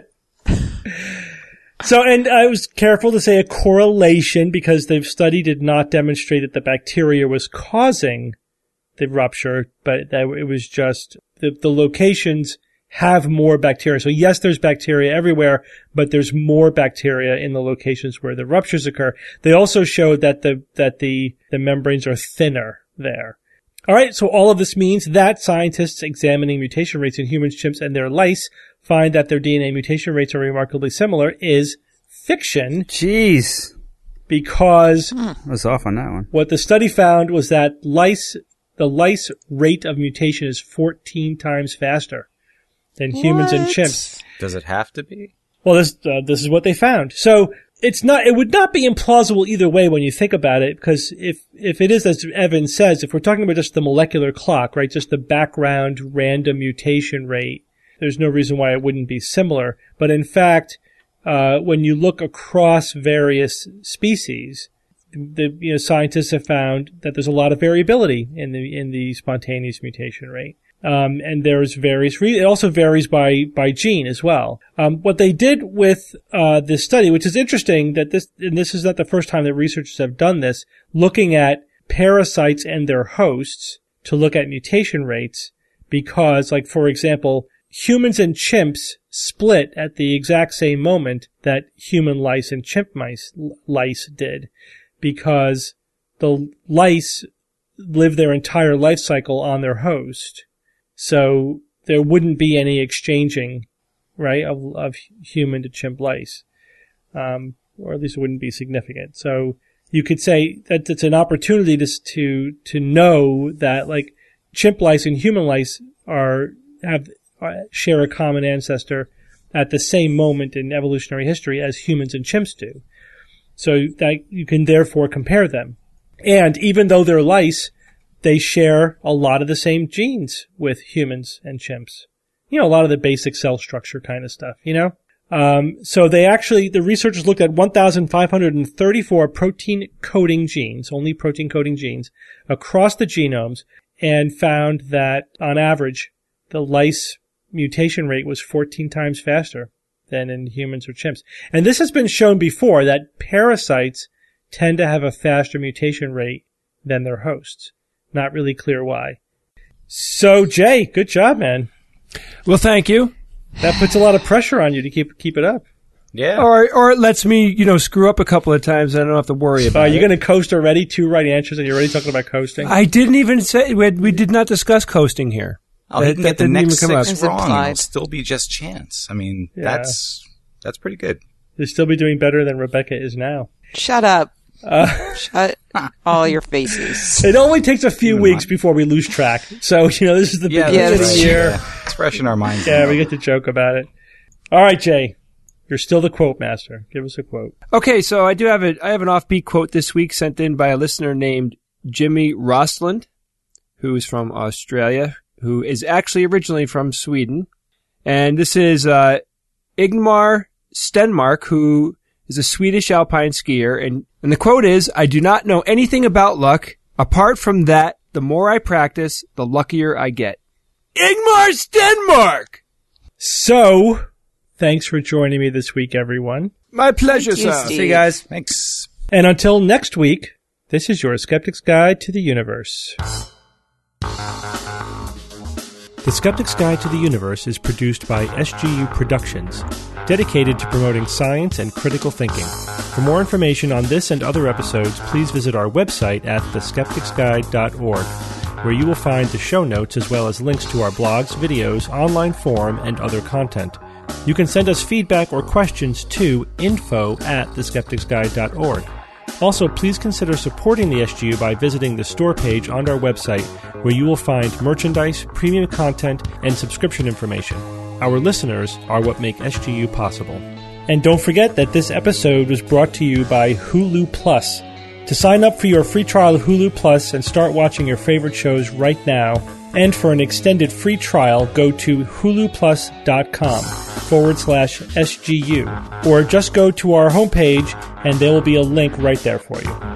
[SPEAKER 2] So, and I was careful to say a correlation because the study did not demonstrate that the bacteria was causing the rupture, but that it was just the, the locations have more bacteria. So yes, there's bacteria everywhere, but there's more bacteria in the locations where the ruptures occur. They also showed that the, that the, the membranes are thinner there. All right. So all of this means that scientists examining mutation rates in humans, chimps, and their lice find that their D N A mutation rates are remarkably similar is fiction.
[SPEAKER 6] Jeez.
[SPEAKER 2] Because
[SPEAKER 6] I was off on that one.
[SPEAKER 2] What the study found was that lice, the lice rate of mutation is fourteen times faster than what? humans and chimps.
[SPEAKER 5] Does it have to be?
[SPEAKER 2] Well, this, uh, this is what they found. So it's not, it would not be implausible either way when you think about it, because if, if it is as Evan says, if we're talking about just the molecular clock, right, just the background random mutation rate, there's no reason why it wouldn't be similar. But in fact, uh, when you look across various species, the, you know, scientists have found that there's a lot of variability in the, in the spontaneous mutation rate. Um, and there's various, re- it also varies by, by gene as well. Um, what they did with, uh, this study, which is interesting that this, and this is not the first time that researchers have done this, looking at parasites and their hosts to look at mutation rates, because, like, for example, humans and chimps split at the exact same moment that human lice and chimp mice, lice did, because the lice live their entire life cycle on their host. So there wouldn't be any exchanging, right, of, of human to chimp lice. Um, or at least it wouldn't be significant. So you could say that it's an opportunity to, to, to know that, like, chimp lice and human lice are, have, share a common ancestor at the same moment in evolutionary history as humans and chimps do. So that you can therefore compare them. And even though they're lice, they share a lot of the same genes with humans and chimps. You know, a lot of the basic cell structure kind of stuff, you know? Um, so they actually, the researchers looked at one thousand five hundred thirty-four protein coding genes, only protein coding genes, across the genomes, and found that on average, the lice mutation rate was fourteen times faster than in humans or chimps. And this has been shown before that parasites tend to have a faster mutation rate than their hosts. Not really clear why. So, Jay, good job, man.
[SPEAKER 3] Well, thank you.
[SPEAKER 2] That puts a lot of pressure on you to keep keep it up.
[SPEAKER 5] Yeah.
[SPEAKER 3] Or or it lets me, you know, screw up a couple of times and I don't have to worry about
[SPEAKER 2] it. Are you
[SPEAKER 3] it.
[SPEAKER 2] going to coast already? Two right answers and you're already talking about coasting?
[SPEAKER 3] I didn't even say, we, had, we did not discuss coasting here.
[SPEAKER 5] Oh,
[SPEAKER 3] that,
[SPEAKER 5] he can get
[SPEAKER 3] that
[SPEAKER 5] the next
[SPEAKER 3] come
[SPEAKER 5] six
[SPEAKER 3] up.
[SPEAKER 5] wrong and it'll still be just chance. I mean, yeah. that's that's pretty good.
[SPEAKER 2] You'll still be doing better than Rebecca is now.
[SPEAKER 4] Shut up. Uh, Shut all your faces.
[SPEAKER 2] It only takes a few Even weeks mine. before we lose track. So, you know, this is the
[SPEAKER 5] yeah,
[SPEAKER 2] beginning of the
[SPEAKER 5] right.
[SPEAKER 2] year.
[SPEAKER 5] Yeah. It's fresh in our minds.
[SPEAKER 2] Yeah,
[SPEAKER 5] now.
[SPEAKER 2] we get to joke about it. All right, Jay. You're still the quote master. Give us a quote.
[SPEAKER 3] Okay, so I do have a, I have an offbeat quote this week sent in by a listener named Jimmy Rostland, who is from Australia, who is actually originally from Sweden. And this is, uh, Ingmar Stenmark, who is a Swedish alpine skier. And, and the quote is, "I do not know anything about luck. Apart from that, the more I practice, the luckier I get." Ingmar Stenmark!
[SPEAKER 2] So, thanks for joining me this week, everyone.
[SPEAKER 3] My pleasure,
[SPEAKER 4] Thank you,
[SPEAKER 3] sir.
[SPEAKER 4] Steve.
[SPEAKER 3] See you guys.
[SPEAKER 5] Thanks.
[SPEAKER 2] And until next week, this is your Skeptic's Guide to the Universe. The Skeptic's Guide to the Universe is produced by S G U Productions, dedicated to promoting science and critical thinking. For more information on this and other episodes, please visit our website at the skeptics guide dot org, where you will find the show notes as well as links to our blogs, videos, online forum, and other content. You can send us feedback or questions to info at the skeptics guide dot org. Also, please consider supporting the S G U by visiting the store page on our website, where you will find merchandise, premium content, and subscription information. Our listeners are what make S G U possible. And don't forget that this episode was brought to you by Hulu Plus. To sign up for your free trial of Hulu Plus and start watching your favorite shows right now, and for an extended free trial, go to huluplus.com forward slash SGU, or just go to our homepage and there will be a link right there for you.